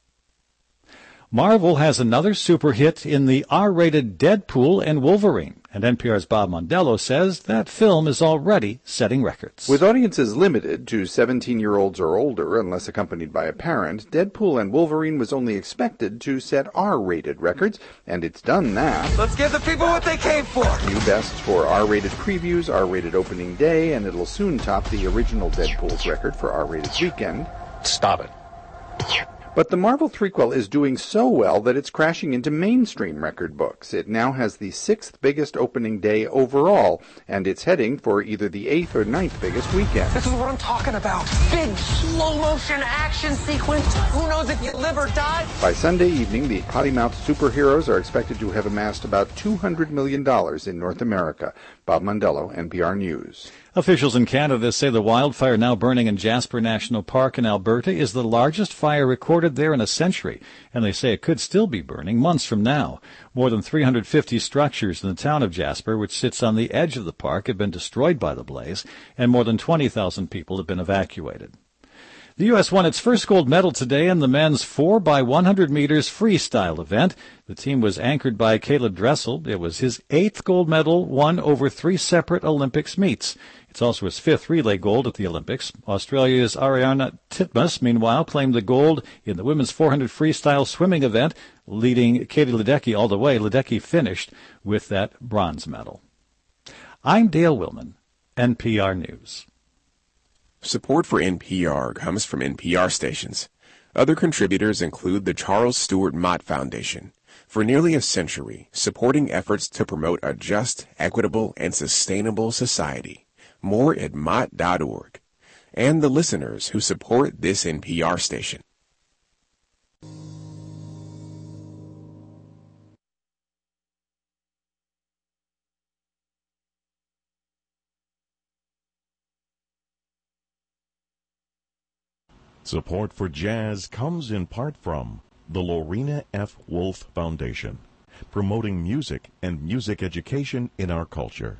[SPEAKER 5] Marvel has another super hit in the R-rated Deadpool and Wolverine, and NPR's Bob Mondello says that film is already setting records.
[SPEAKER 17] With audiences limited to 17-year-olds or older, unless accompanied by a parent, Deadpool and Wolverine was only expected to set R-rated records, and it's done that.
[SPEAKER 18] Let's give the people what they came for!
[SPEAKER 17] New bests for R-rated previews, R-rated opening day, and it'll soon top the original Deadpool's record for R-rated weekend.
[SPEAKER 18] Stop it.
[SPEAKER 17] But the Marvel threequel is doing so well that it's crashing into mainstream record books. It now has the 6th biggest opening day overall, and it's heading for either the 8th or 9th biggest weekend.
[SPEAKER 18] This is what I'm talking about. Big, slow-motion action sequence. Who knows if you live or die?
[SPEAKER 17] By Sunday evening, the potty-mouthed superheroes are expected to have amassed about $200 million in North America. Bob Mondello, NPR News.
[SPEAKER 5] Officials in Canada say the wildfire now burning in Jasper National Park in Alberta is the largest fire recorded there in a century, and they say it could still be burning months from now. More than 350 structures in the town of Jasper, which sits on the edge of the park, have been destroyed by the blaze, and more than 20,000 people have been evacuated. The U.S. won its first gold medal today in the men's 4x100 meters freestyle event. The team was anchored by Caleb Dressel. It was his 8th gold medal won over 3 separate Olympics meets. It's also his 5th relay gold at the Olympics. Australia's Ariarne Titmus, meanwhile, claimed the gold in the women's 400 freestyle swimming event, leading Katie Ledecky all the way. Ledecky finished with that bronze medal. I'm Dale Willman, NPR News.
[SPEAKER 12] Support for NPR comes from NPR stations. Other contributors include the Charles Stewart Mott Foundation, for nearly a century, supporting efforts to promote a just, equitable, and sustainable society. More at mott.org. And the listeners who support this NPR station.
[SPEAKER 2] Support for jazz comes in part from the Lorena F. Wolf Foundation, promoting music and music education in our culture.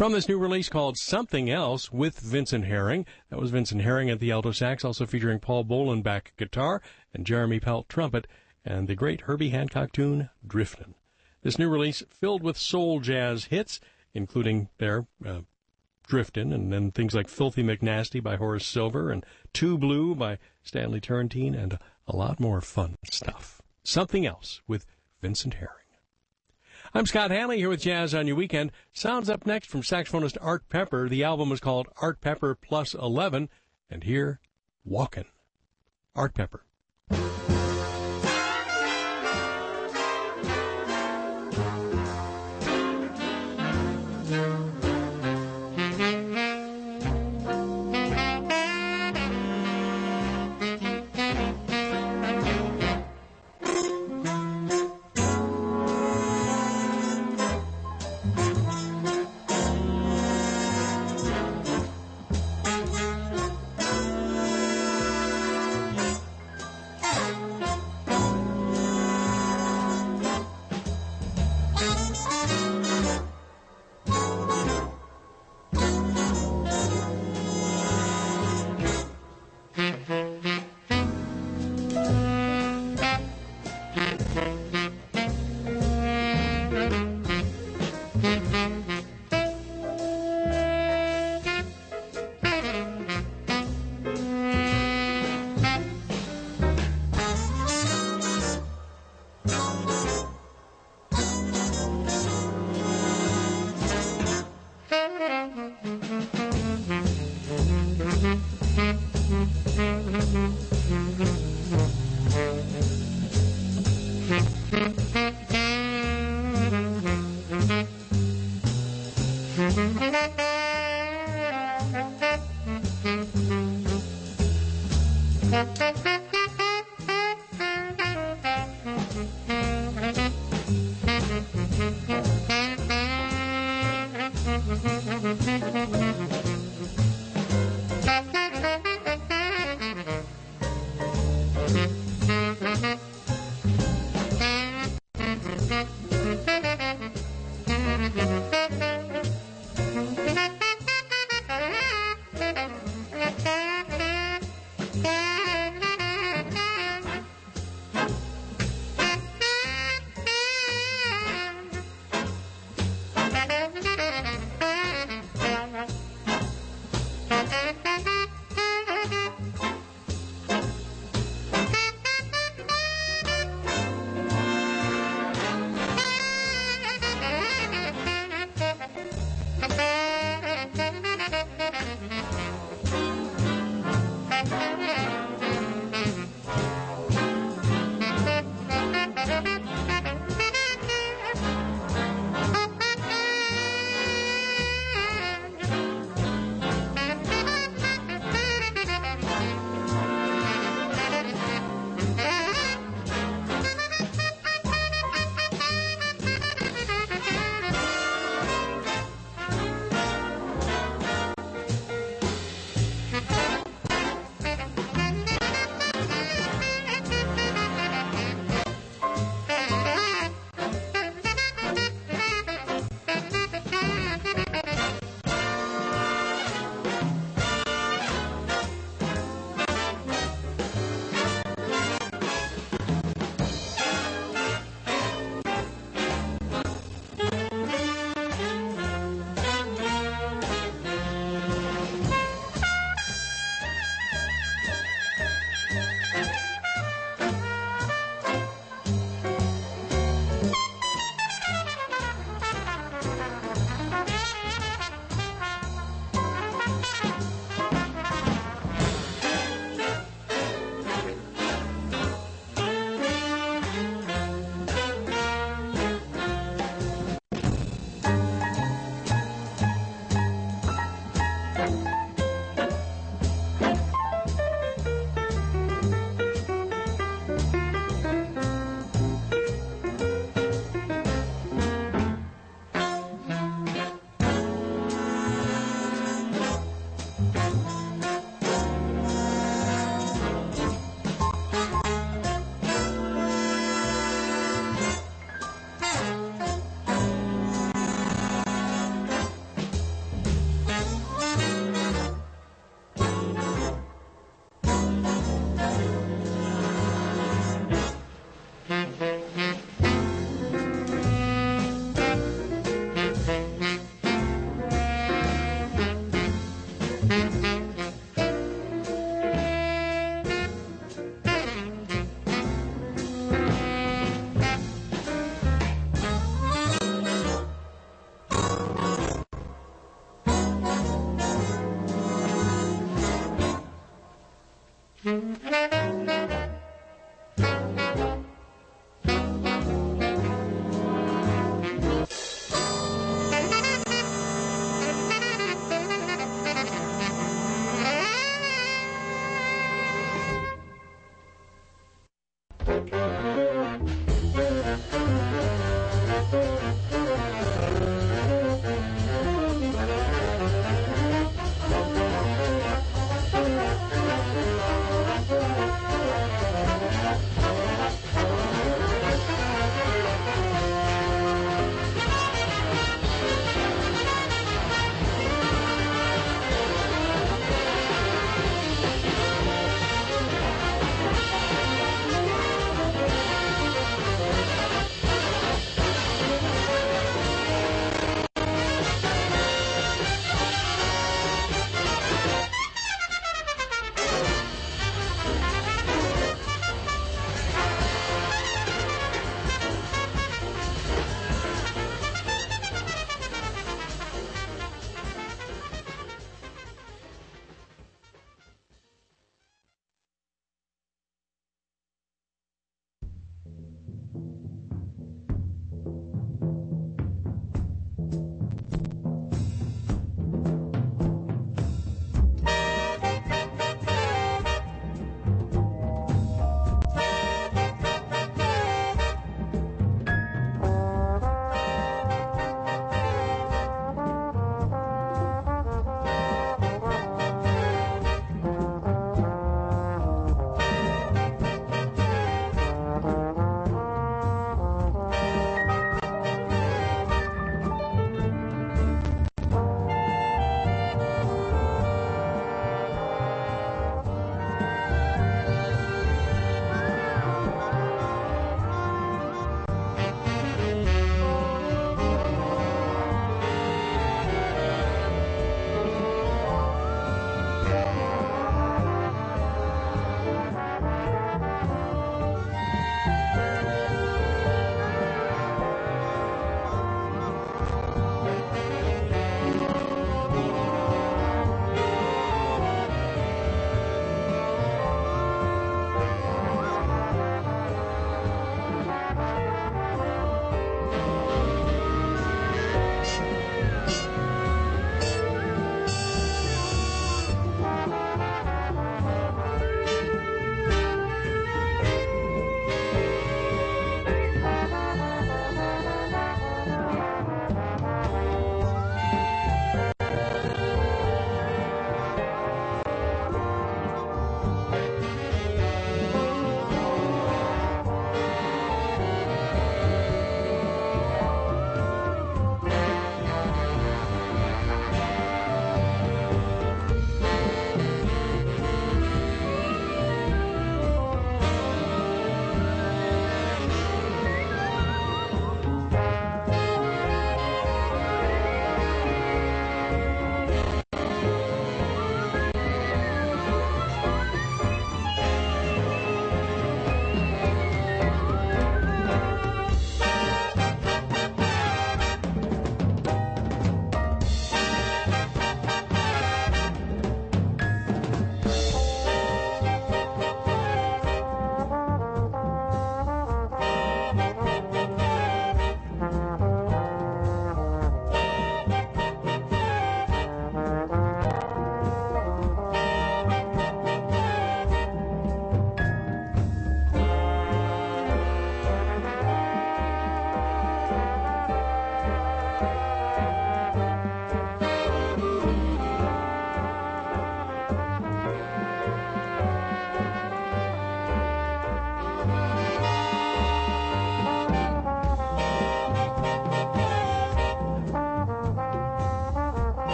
[SPEAKER 1] From this new release called Something Else with Vincent Herring. That was Vincent Herring at the alto sax, also featuring Paul Bolenbach guitar and Jeremy Pelt trumpet, and the great Herbie Hancock tune, Driftin'. This new release filled with soul jazz hits, including their Driftin', and then things like Filthy McNasty by Horace Silver and Too Blue by Stanley Turrentine, and a lot more fun stuff. Something Else with Vincent Herring. I'm Scott Hanley here with Jazz on Your Weekend. Sounds up next from saxophonist Art Pepper. The album is called Art Pepper Plus 11, and here, Walkin'. Art Pepper.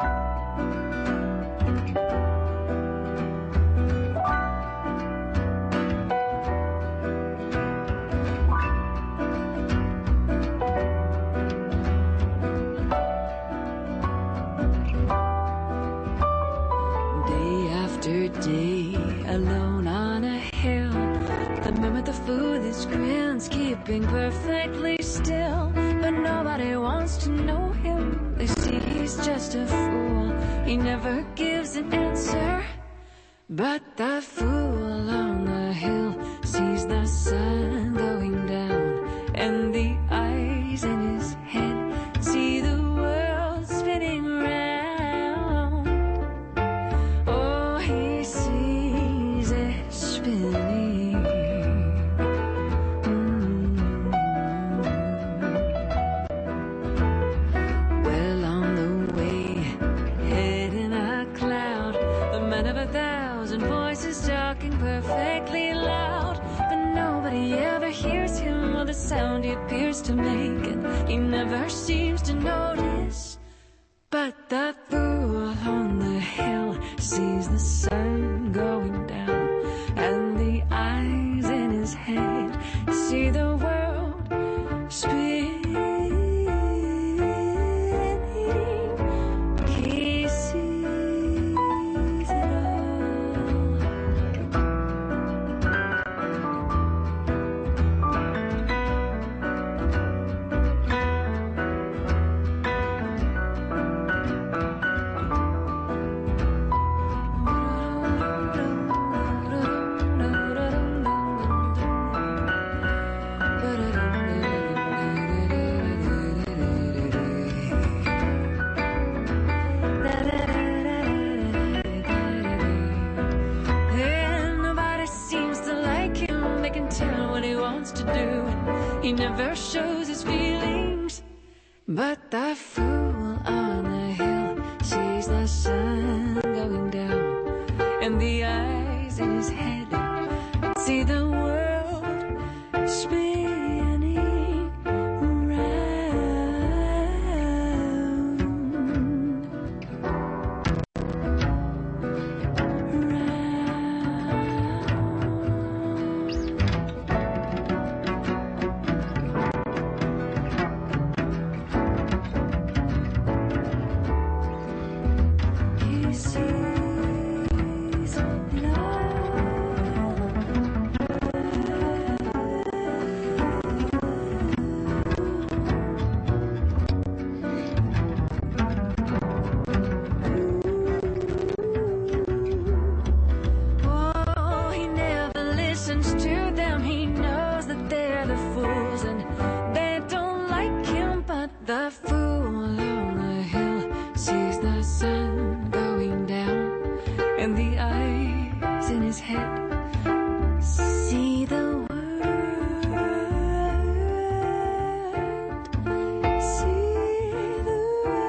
[SPEAKER 19] Day after day, alone on a hill, the man with the foolish grins keeping perfectly still. But nobody wants to know him. They see he's just a fool. He never gives an answer. But the fool on the hill sees the sun going down, and the eyes in his head see the world spinning round. Oh, he sees it spinning. Well, on the way, head in a cloud, the man of 1,000 voices talking perfectly loud, but nobody ever hears him or the sound he appears to make, and he never seems to notice. But the fool on the hill sees the sun going down, and the eyes in his head see the world spinning. He sees it And nobody seems to like him. They can tell what he wants to do, and he never shows his feelings. But the fool on the hill sees the sun going down, and the eyes in his head see the world spinning round. He sees it Oh, he never listens to them. He knows that they're the fools and they don't like him. But the fool on the hill sees the sun going down, and the eyes in his head see the world. See the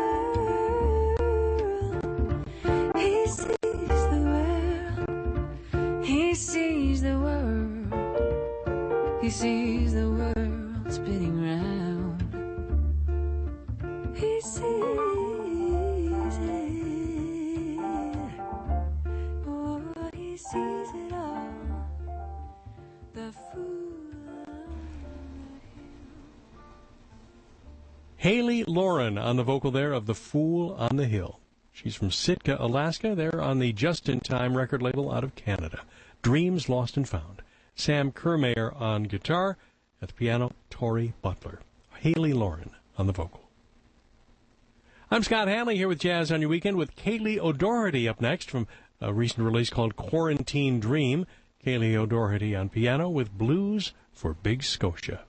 [SPEAKER 19] world. He sees the world. He sees the world. He sees the world spinning round. He sees it. Oh, he sees it all. The fool.
[SPEAKER 1] Haley Lauren on the vocal there of The Fool on the Hill. She's from Sitka, Alaska. They're on the Just in Time record label out of Canada. Dreams Lost and Found. Sam Kermayer on guitar. At the piano, Tori Butler. Haley Lauren on the vocal. I'm Scott Hanley here with Jazz on Your Weekend with Kaylee O'Doherty up next from a recent release called Quarantine Dream. Kaylee O'Doherty on piano with Blues for Big Scotia.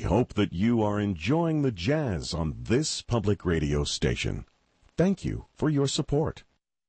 [SPEAKER 2] hope that you are enjoying the jazz on this public radio station. Thank you for your support.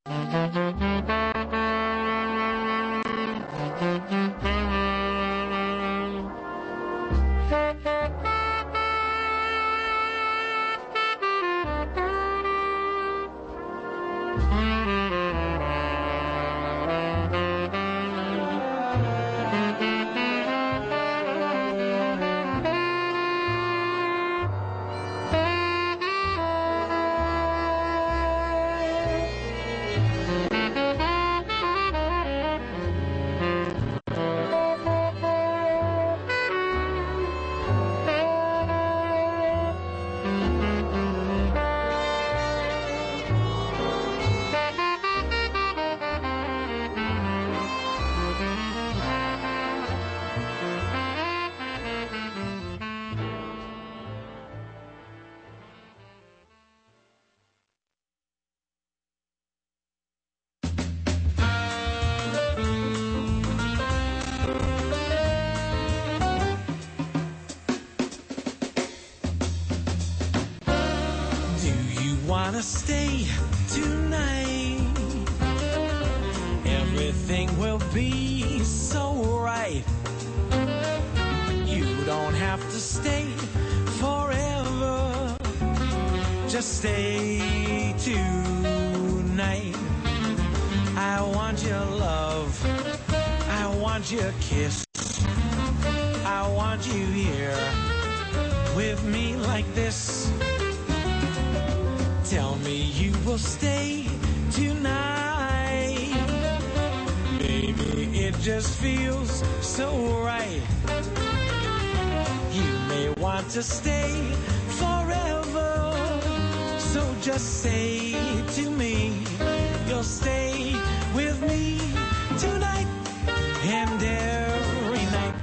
[SPEAKER 20] Wanna stay tonight? Everything will be so right. You don't have to stay forever. Just stay tonight. I want your love. I want your kiss. I want you here with me like this. Tell me you will stay tonight. Baby, it just feels so right. You may want to stay forever. So just say to me, you'll stay with me tonight and every night.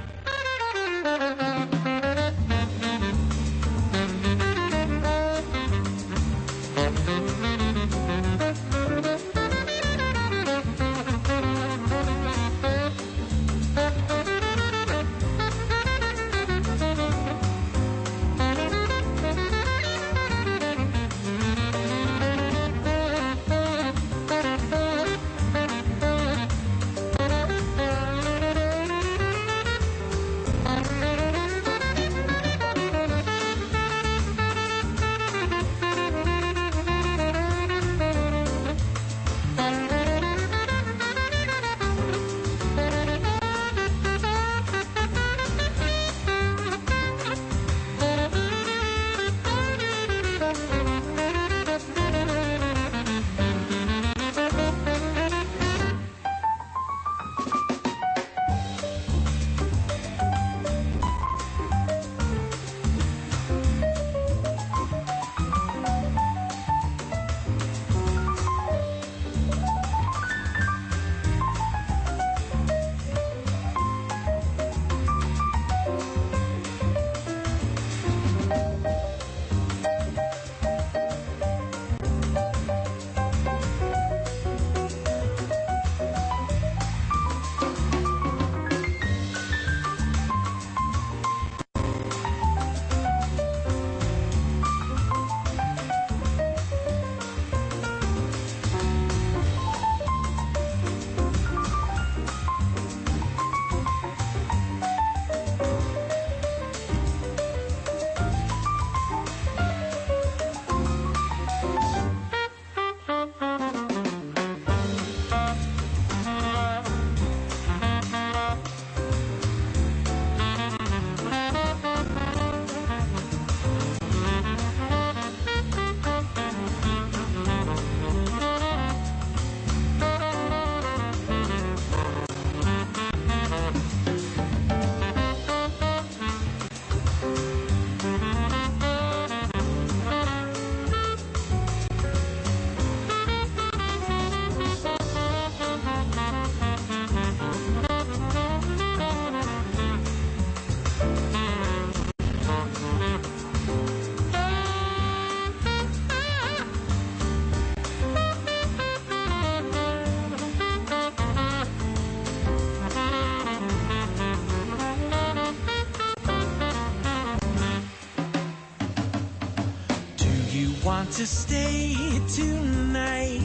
[SPEAKER 20] you want to stay tonight,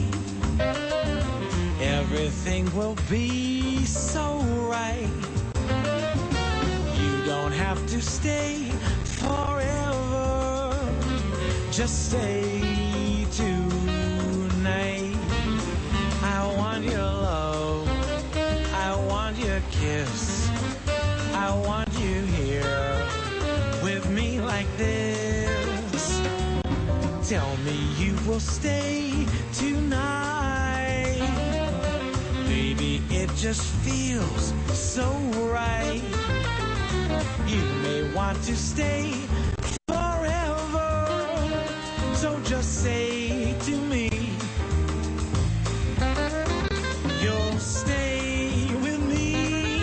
[SPEAKER 20] everything will be so right. You don't have to stay forever, just stay tonight. I want your love, I want your kiss, I want you here with me like this. Tell me you will stay tonight. Baby, it just feels so right. You may want to stay forever, so just say to me, you'll stay with me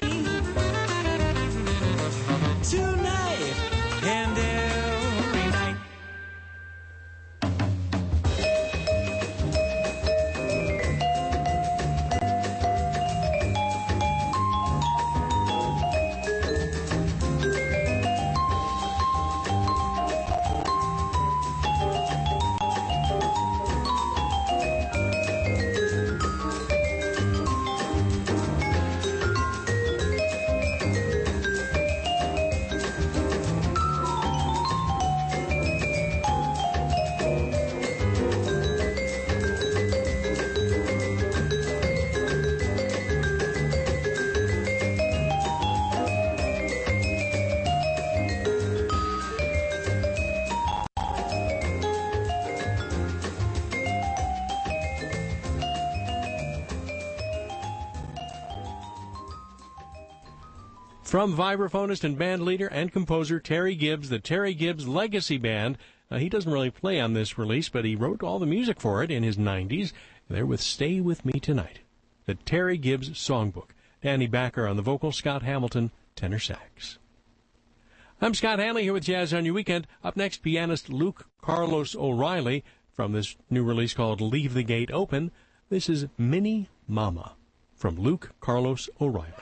[SPEAKER 20] tonight and every night.
[SPEAKER 1] From vibraphonist and band leader and composer Terry Gibbs, the Terry Gibbs Legacy Band. He doesn't really play on this release, but he wrote all the music for it in his 90s. They're with Stay With Me Tonight, the Terry Gibbs Songbook. Danny Backer on the vocal, Scott Hamilton, tenor sax. I'm Scott Hanley here with Jazz on Your Weekend. Up next, pianist Luke Carlos O'Reilly from this new release called Leave the Gate Open. This is Mini Mama from Luke Carlos O'Reilly.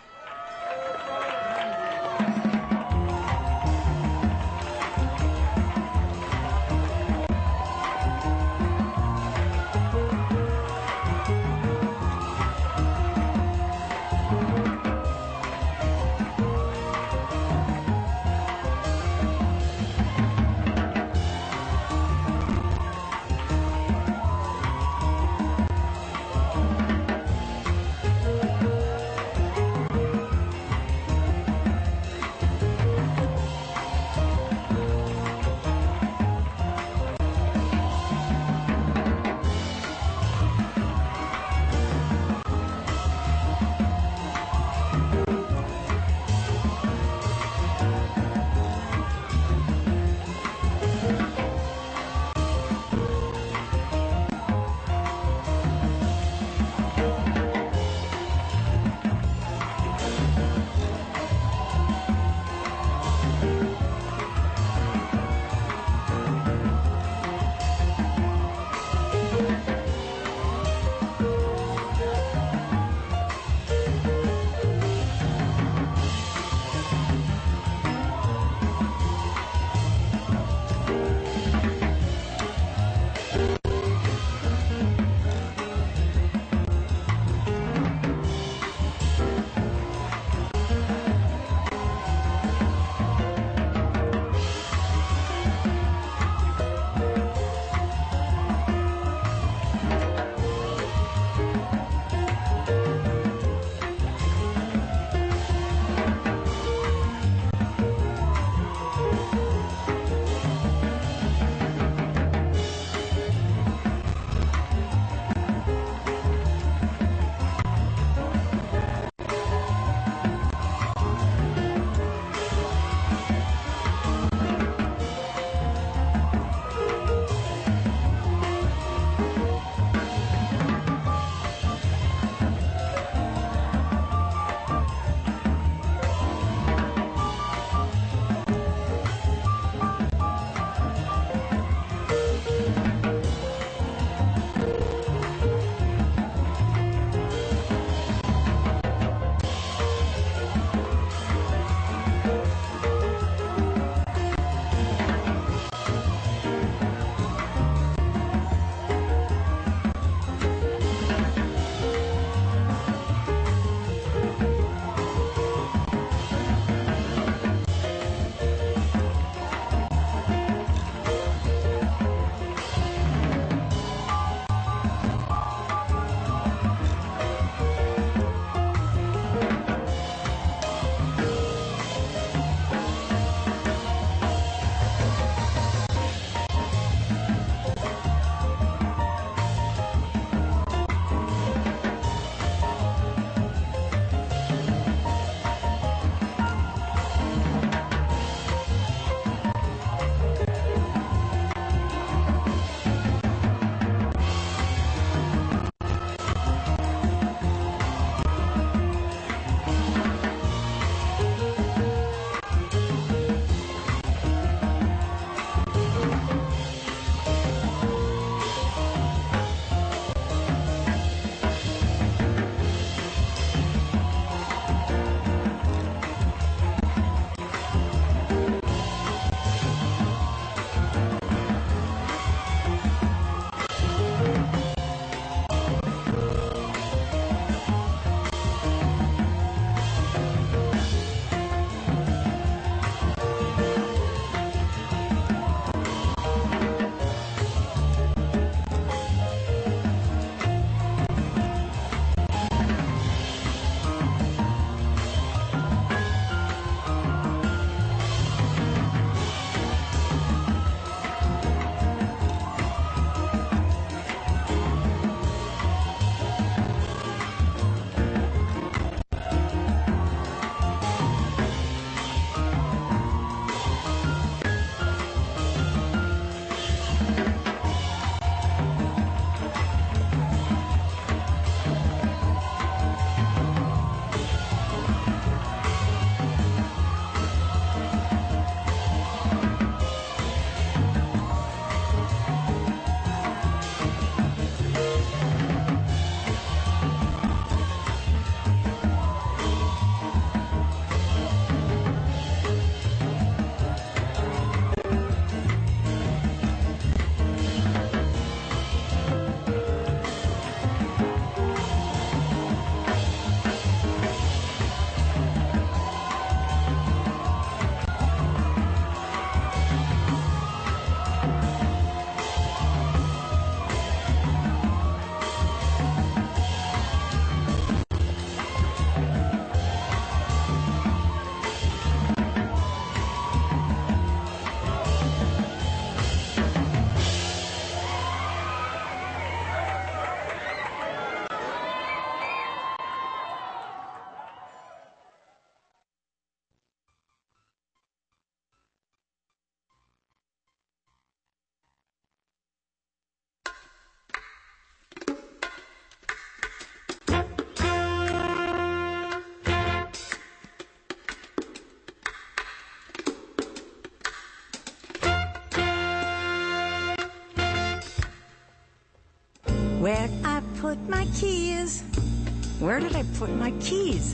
[SPEAKER 21] Where'd I put my keys? Where did I put my keys?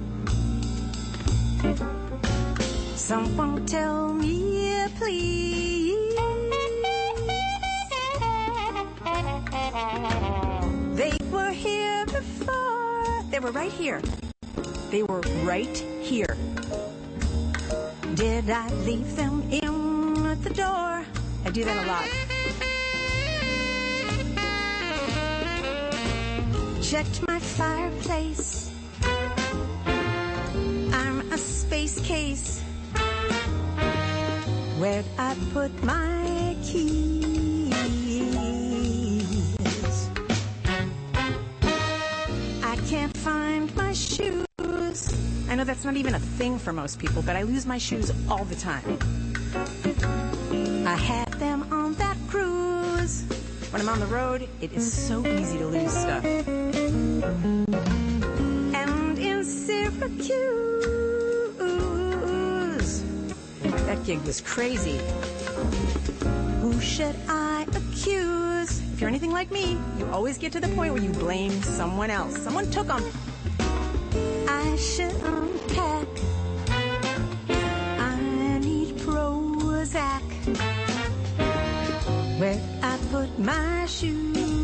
[SPEAKER 21] Someone tell me, please. They were here before. They were right here. They were right here. Did I leave them in at the door? I do that a lot. Checked my fireplace. I'm a space case. Where'd I put my keys? I can't find my shoes. I know that's not even a thing for most people, but I lose my shoes all the time. I had them on that cruise. When I'm on the road, it is so easy to lose stuff. And in Syracuse, that gig was crazy. Who should I accuse? If you're anything like me, you always get to the point where you blame someone else. Someone took them. I should unpack. I need Prozac. Where I put my shoes?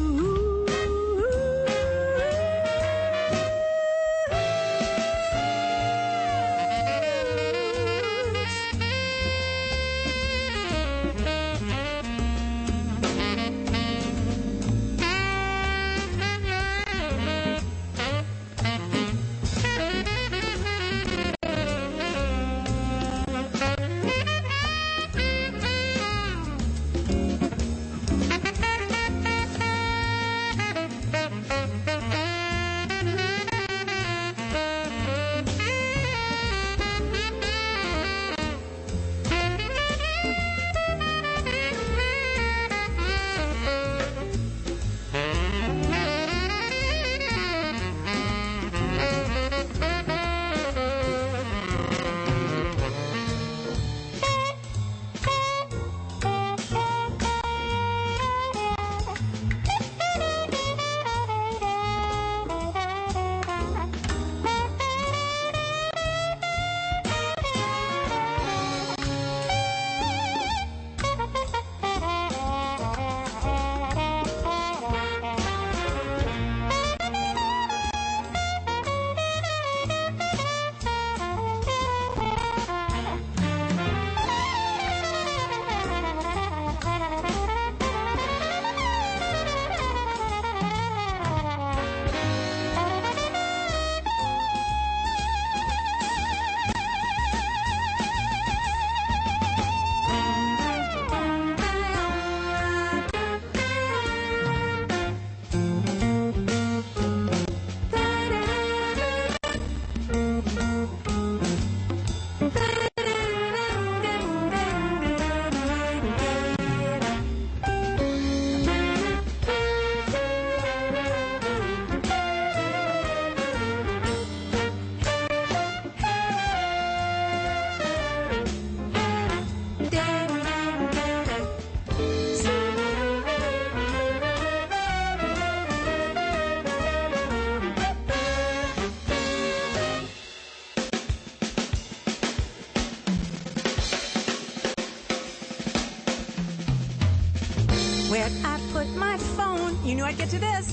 [SPEAKER 21] Where'd I put my phone? You knew I'd get to this.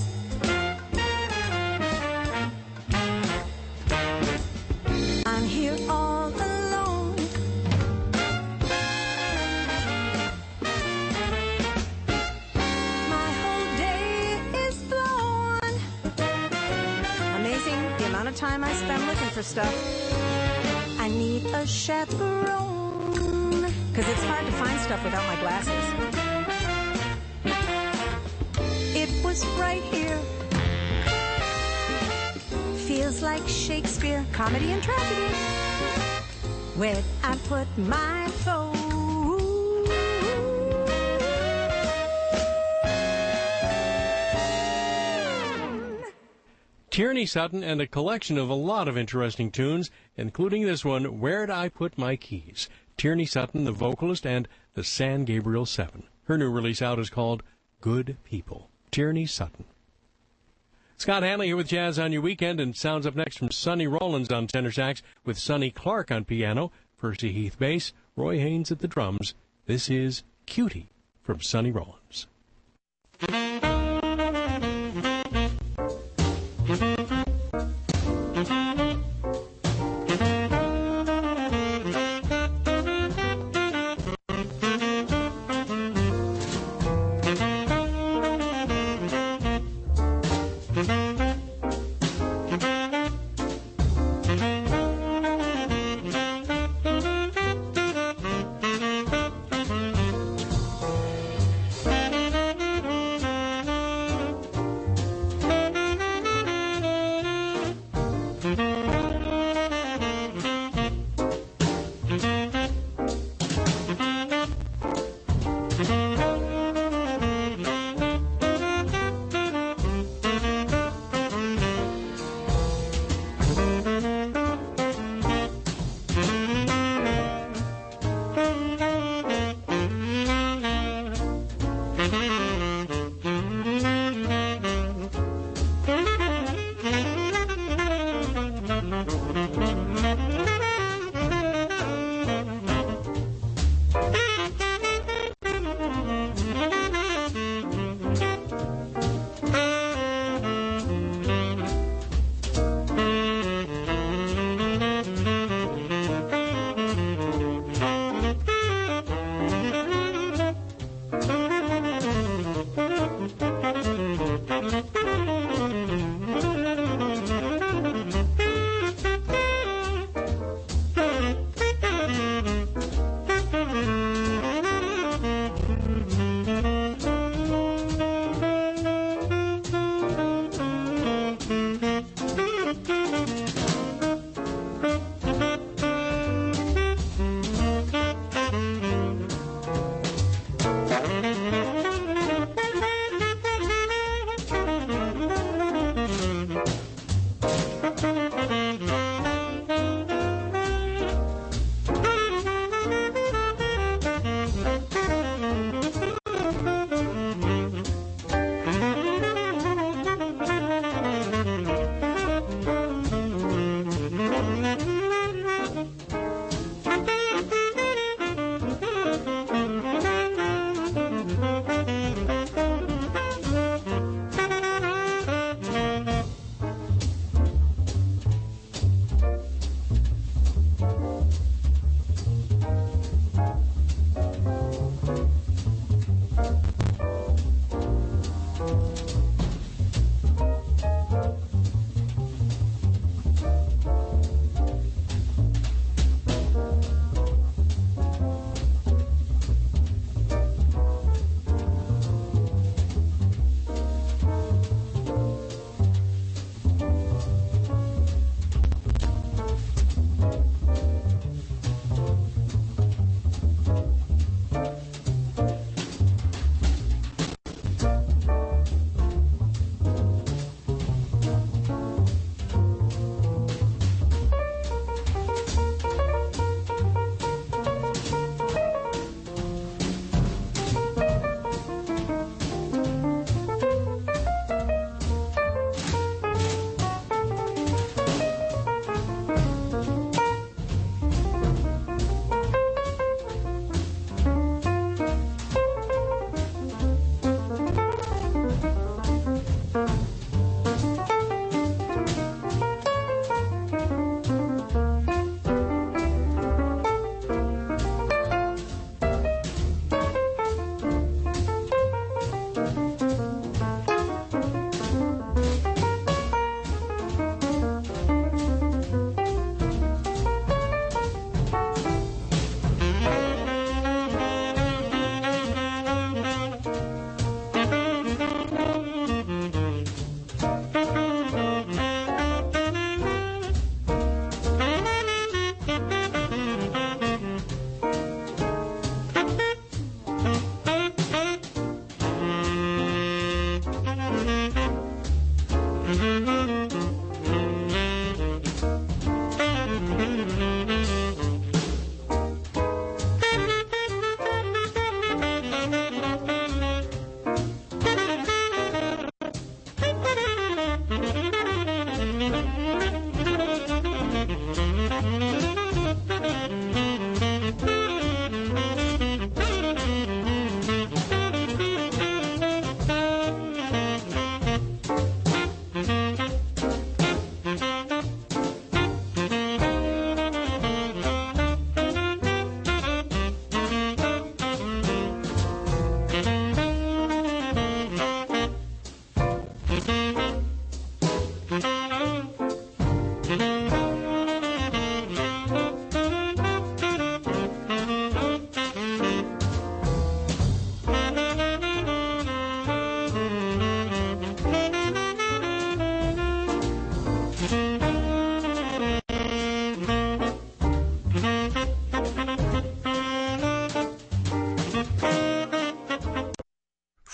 [SPEAKER 21] I'm here all alone. My whole day is blown. Amazing the amount of time I spend looking for stuff. I need a chaperone, 'cause it's hard to find stuff without my glasses. It was right here. Feels like Shakespeare, comedy and tragedy. Where'd I put my phone?
[SPEAKER 1] Tierney Sutton and a collection of a lot of interesting tunes, including this one, Where'd I Put My Keys? Tierney Sutton, the vocalist, and the San Gabriel 7. Her new release out is called Good People. Tierney Sutton. Scott Hanley here with Jazz on Your Weekend, and sounds up next from Sonny Rollins on tenor sax with Sonny Clark on piano, Percy Heath bass, Roy Haynes at the drums. This is Cutie from Sonny Rollins.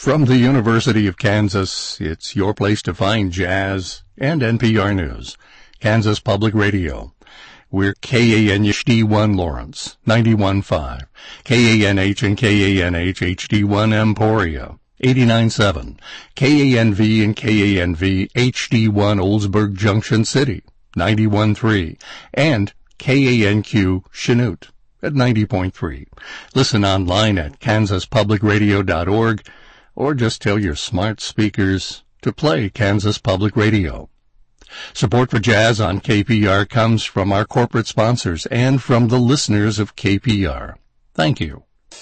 [SPEAKER 4] From the University of Kansas, it's your place to find jazz and NPR News, Kansas Public Radio. We're KANU HD1 Lawrence, 91.5, KANH and KANH HD1 Emporia, 89.7, KANV and KANV HD1 Oldsburg Junction City, 91.3, and KANQ Chanute at 90.3. Listen online at kansaspublicradio.org or just tell your smart speakers to play Kansas Public Radio. Support for Jazz on KPR comes from our corporate sponsors and from the listeners of KPR. Thank you.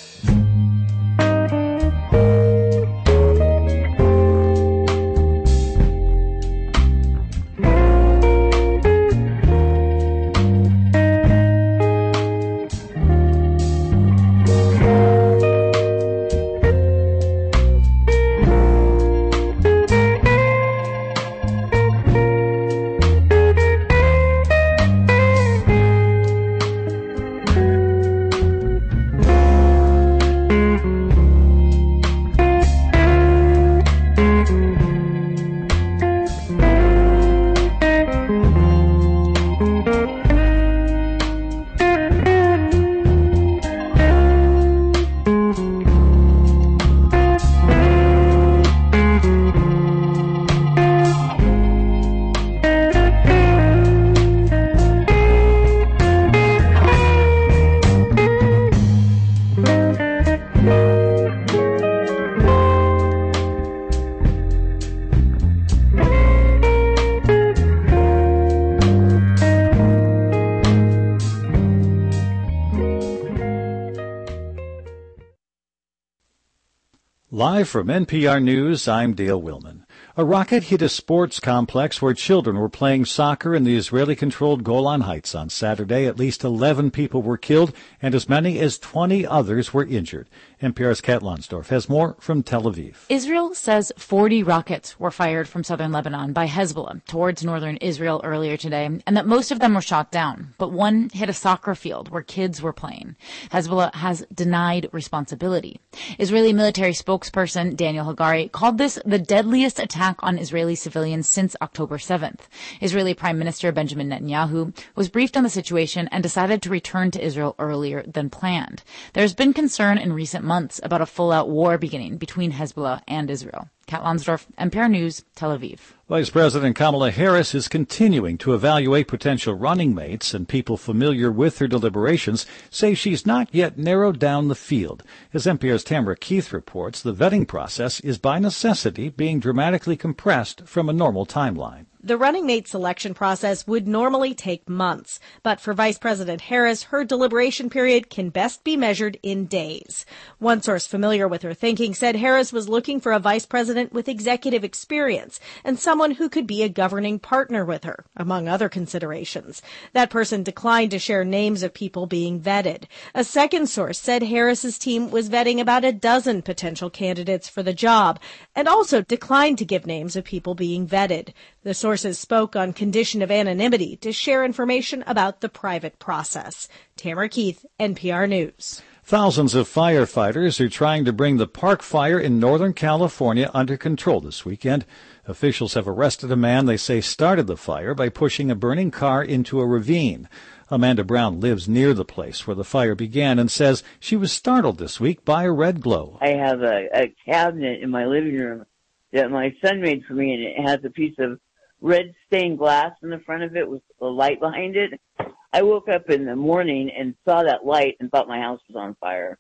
[SPEAKER 5] Live from NPR News, I'm Dale Willman. A rocket hit a sports complex where children were playing soccer in the Israeli-controlled Golan Heights on Saturday. At least 11 people were killed, and as many as 20 others were injured. NPR's Kat Lonsdorf has more from Tel Aviv.
[SPEAKER 3] Israel says 40 rockets were fired from southern Lebanon by Hezbollah towards northern Israel earlier today, and that most of them were shot down. But one hit a soccer field where kids were playing. Hezbollah has denied responsibility. Israeli military spokesperson Daniel Hagari called this the deadliest attack on Israeli civilians since October 7th. Israeli Prime Minister Benjamin Netanyahu was briefed on the situation and decided to return to Israel earlier than planned. There's been concern in recent months about a full-out war beginning between Hezbollah and Israel. Kat Lonsdorf, NPR News, Tel Aviv.
[SPEAKER 5] Vice President Kamala Harris is continuing to evaluate potential running mates, and people familiar with her deliberations say she's not yet narrowed down the field. As NPR's Tamara Keith reports, the vetting process is by necessity being dramatically compressed from a normal timeline.
[SPEAKER 7] The running mate selection process would normally take months, but for Vice President Harris, her deliberation period can best be measured in days. One source familiar with her thinking said Harris was looking for a vice president with executive experience and someone who could be a governing partner with her, among other considerations. That person declined to share names of people being vetted. A second source said Harris's team was vetting about a dozen potential candidates for the job and also declined to give names of people being vetted. The sources spoke on condition of anonymity to share information about the private process. Tamara Keith, NPR News.
[SPEAKER 5] Thousands of firefighters are trying to bring the Park Fire in Northern California under control this weekend. Officials have arrested a man they say started the fire by pushing a burning car into a ravine. Amanda Brown lives near the place where the fire began and says she was startled this week by a red glow.
[SPEAKER 22] I have a cabinet in my living room that my son made for me, and it has a piece of red stained glass in the front of it with a light behind it. I woke up in the morning and saw that light and thought my house was on fire.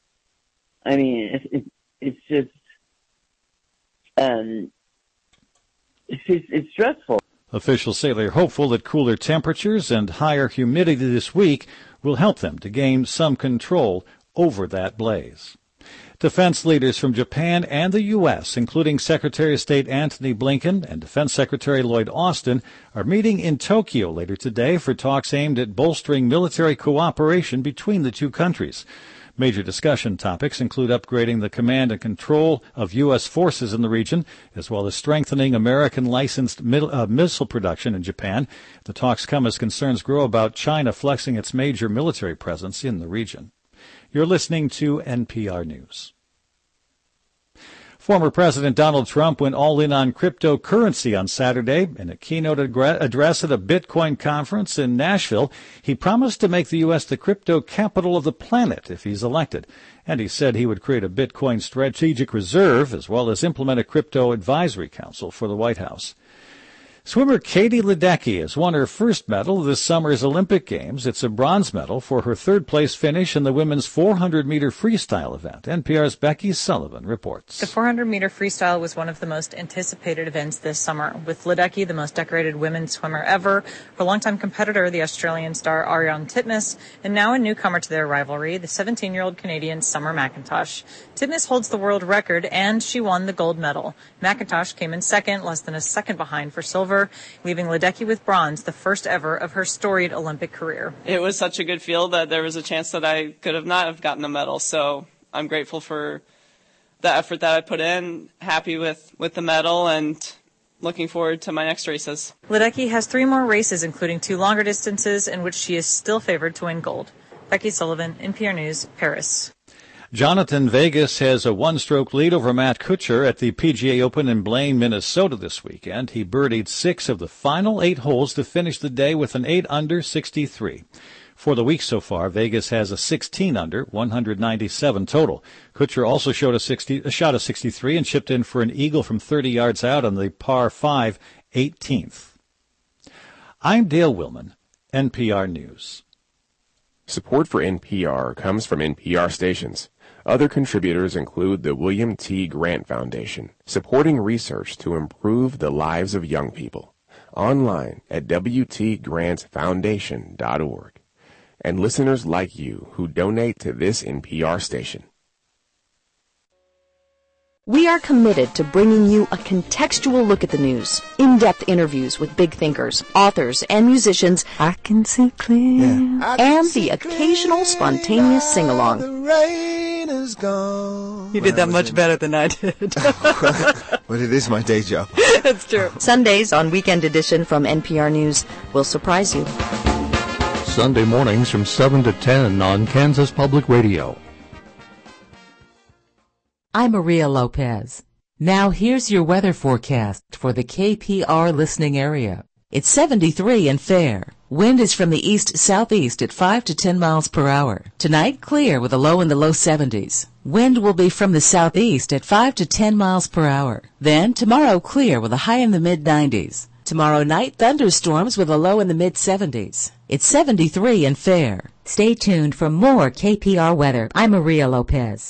[SPEAKER 22] I mean, it's stressful.
[SPEAKER 5] Officials say they're hopeful that cooler temperatures and higher humidity this week will help them to gain some control over that blaze. Defense leaders from Japan and the U.S., including Secretary of State Antony Blinken and Defense Secretary Lloyd Austin, are meeting in Tokyo later today for talks aimed at bolstering military cooperation between the two countries. Major discussion topics include upgrading the command and control of U.S. forces in the region, as well as strengthening American licensed missile production in Japan. The talks come as concerns grow about China flexing its major military presence in the region. You're listening to NPR News. Former President Donald Trump went all in on cryptocurrency on Saturday. In a keynote address at a Bitcoin conference in Nashville, he promised to make the U.S. the crypto capital of the planet if he's elected. And he said he would create a Bitcoin strategic reserve as well as implement a crypto advisory council for the White House. Swimmer Katie Ledecky has won her first medal of this summer's Olympic Games. It's a bronze medal for her third-place finish in the women's 400-meter freestyle event. NPR's Becky Sullivan reports.
[SPEAKER 8] The 400-meter freestyle was one of the most anticipated events this summer, with Ledecky the most decorated women's swimmer ever, her longtime competitor, the Australian star Ariarne Titmus, and now a newcomer to their rivalry, the 17-year-old Canadian Summer McIntosh. Titmus holds the world record, and she won the gold medal. McIntosh came in second, less than a second behind for silver, leaving Ledecky with bronze, the first ever of her storied Olympic career.
[SPEAKER 10] It was such a good field that there was a chance that I could have not have gotten a medal, so I'm grateful for the effort that I put in, happy with the medal, and looking forward to my next races.
[SPEAKER 8] Ledecky has 3 more races, including 2 longer distances, in which she is still favored to win gold. Becky Sullivan, NPR News, Paris.
[SPEAKER 5] Jonathan Vegas has a one-stroke lead over Matt Kuchar at the PGA Open in Blaine, Minnesota this weekend. He birdied 6 of the final 8 holes to finish the day with an 8-under 63. For the week so far, Vegas has a 16-under 197 total. Kuchar also shot a 63 and chipped in for an eagle from 30 yards out on the par 5 18th. I'm Dale Willman, NPR News.
[SPEAKER 12] Support for NPR comes from NPR stations. Other contributors include the William T. Grant Foundation, supporting research to improve the lives of young people. Online at wtgrantfoundation.org. And listeners like you who donate to this NPR station.
[SPEAKER 23] We are committed to bringing you a contextual look at the news, in-depth interviews with big thinkers, authors, and musicians. I can see clear. Yeah. And the occasional spontaneous sing-along.
[SPEAKER 24] The rain is gone.
[SPEAKER 8] You did that much better than I did.
[SPEAKER 24] Well, it is my day job.
[SPEAKER 8] That's true.
[SPEAKER 23] Sundays on Weekend Edition from NPR News will surprise you.
[SPEAKER 4] Sunday mornings from 7 to 10 on Kansas Public Radio.
[SPEAKER 25] I'm Maria Lopez. Now here's your weather forecast for the KPR listening area. It's 73 and fair. Wind is from the east-southeast at 5 to 10 miles per hour. Tonight, clear with a low in the low 70s. Wind will be from the southeast at 5 to 10 miles per hour. Then, tomorrow, clear with a high in the mid-90s. Tomorrow night, thunderstorms with a low in the mid-70s. It's 73 and fair. Stay tuned for more KPR weather. I'm Maria Lopez.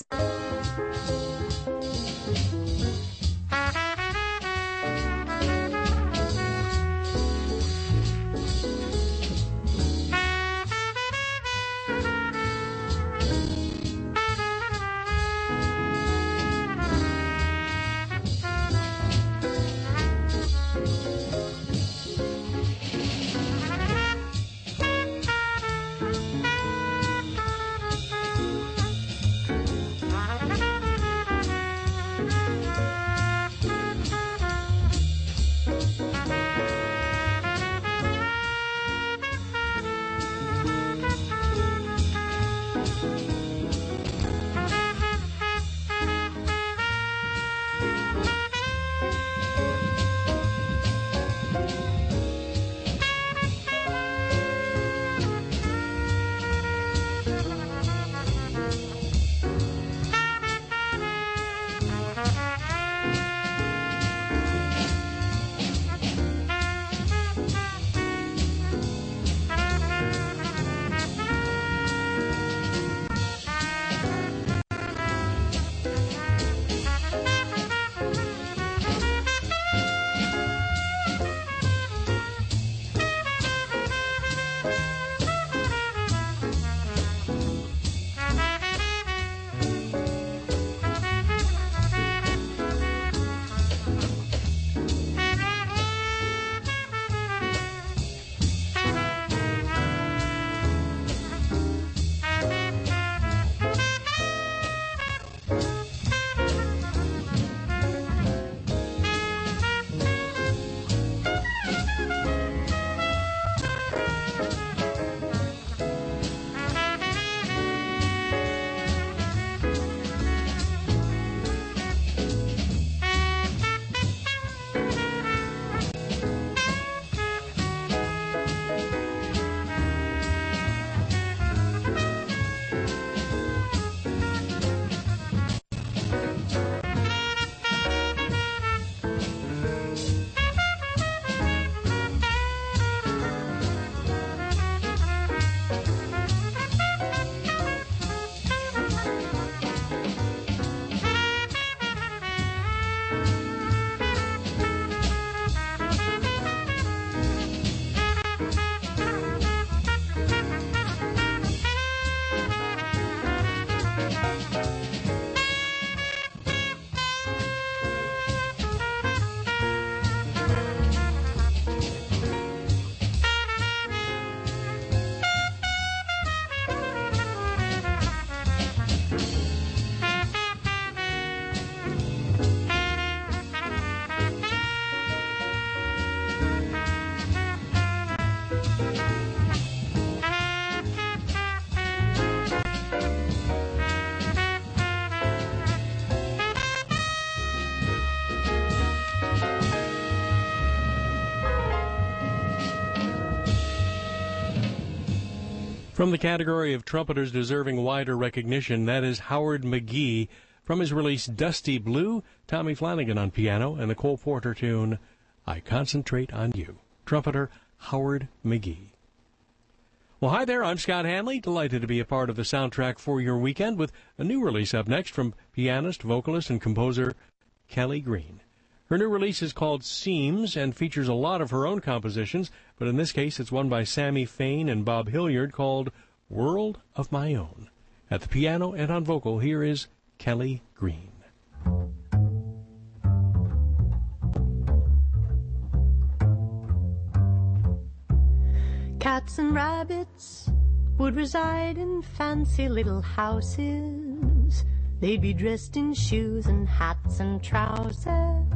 [SPEAKER 1] From the category of trumpeters deserving wider recognition, that is Howard McGhee. From his release Dusty Blue, Tommy Flanagan on piano, and the Cole Porter tune, I Concentrate on You. Trumpeter Howard McGhee. Well, hi there, I'm Scott Hanley, delighted to be a part of the soundtrack for your weekend with a new release up next from pianist, vocalist, and composer Kelly Green. Her new release is called Seams and features a lot of her own compositions, but in this case it's one by Sammy Fain and Bob Hilliard called World of My Own. At the piano and on vocal, here is Kelly Green.
[SPEAKER 9] Cats and rabbits would reside in fancy little houses. They'd be dressed in shoes and hats and trousers.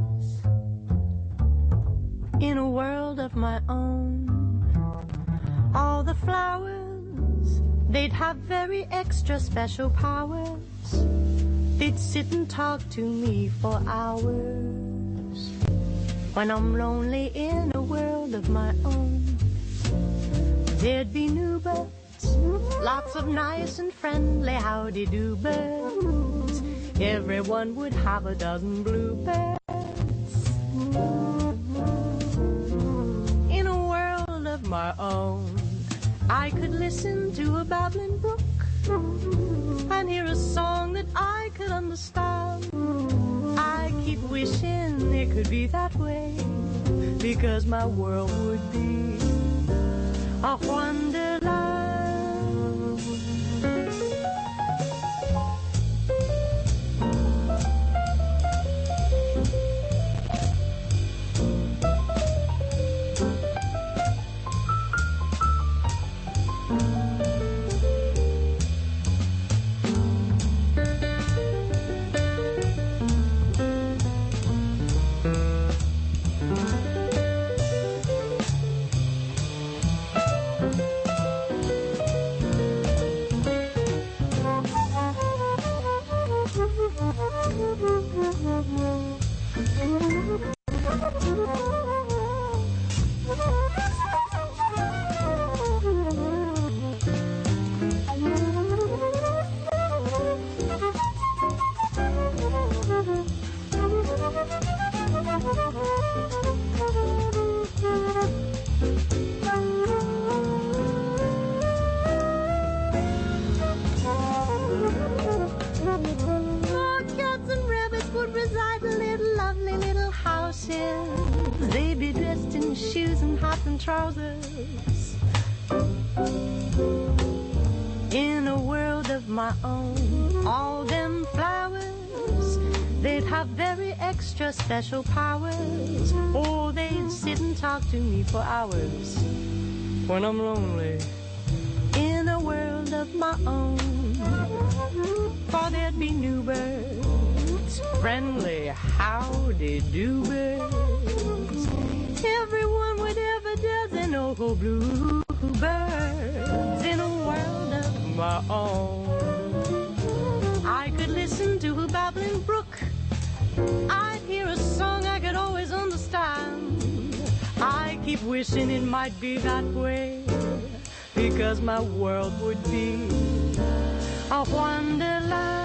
[SPEAKER 9] In a world of my own, all the flowers, they'd have very extra special powers. They'd sit and talk to me for hours. When I'm lonely in a world of my own, there'd be new birds, lots of nice and friendly howdy-do birds. Everyone would have a dozen bluebirds. In a world of my own, I could listen to a babbling brook and hear a song that I could understand. I keep wishing it could be that way, because my world would be a wonderland. They'd be dressed in shoes and hats and trousers. In a world of my own, all them flowers, they'd have very extra special powers. Oh, they'd sit and talk to me for hours when I'm lonely in a world of my own. For there'd be new birds, friendly howdy-do birds. Everyone would have a dozen old bluebirds in a world of my own. I could listen to a babbling brook. I'd hear a song I could always understand. I keep wishing it might be that way, because my world would be a wonderland.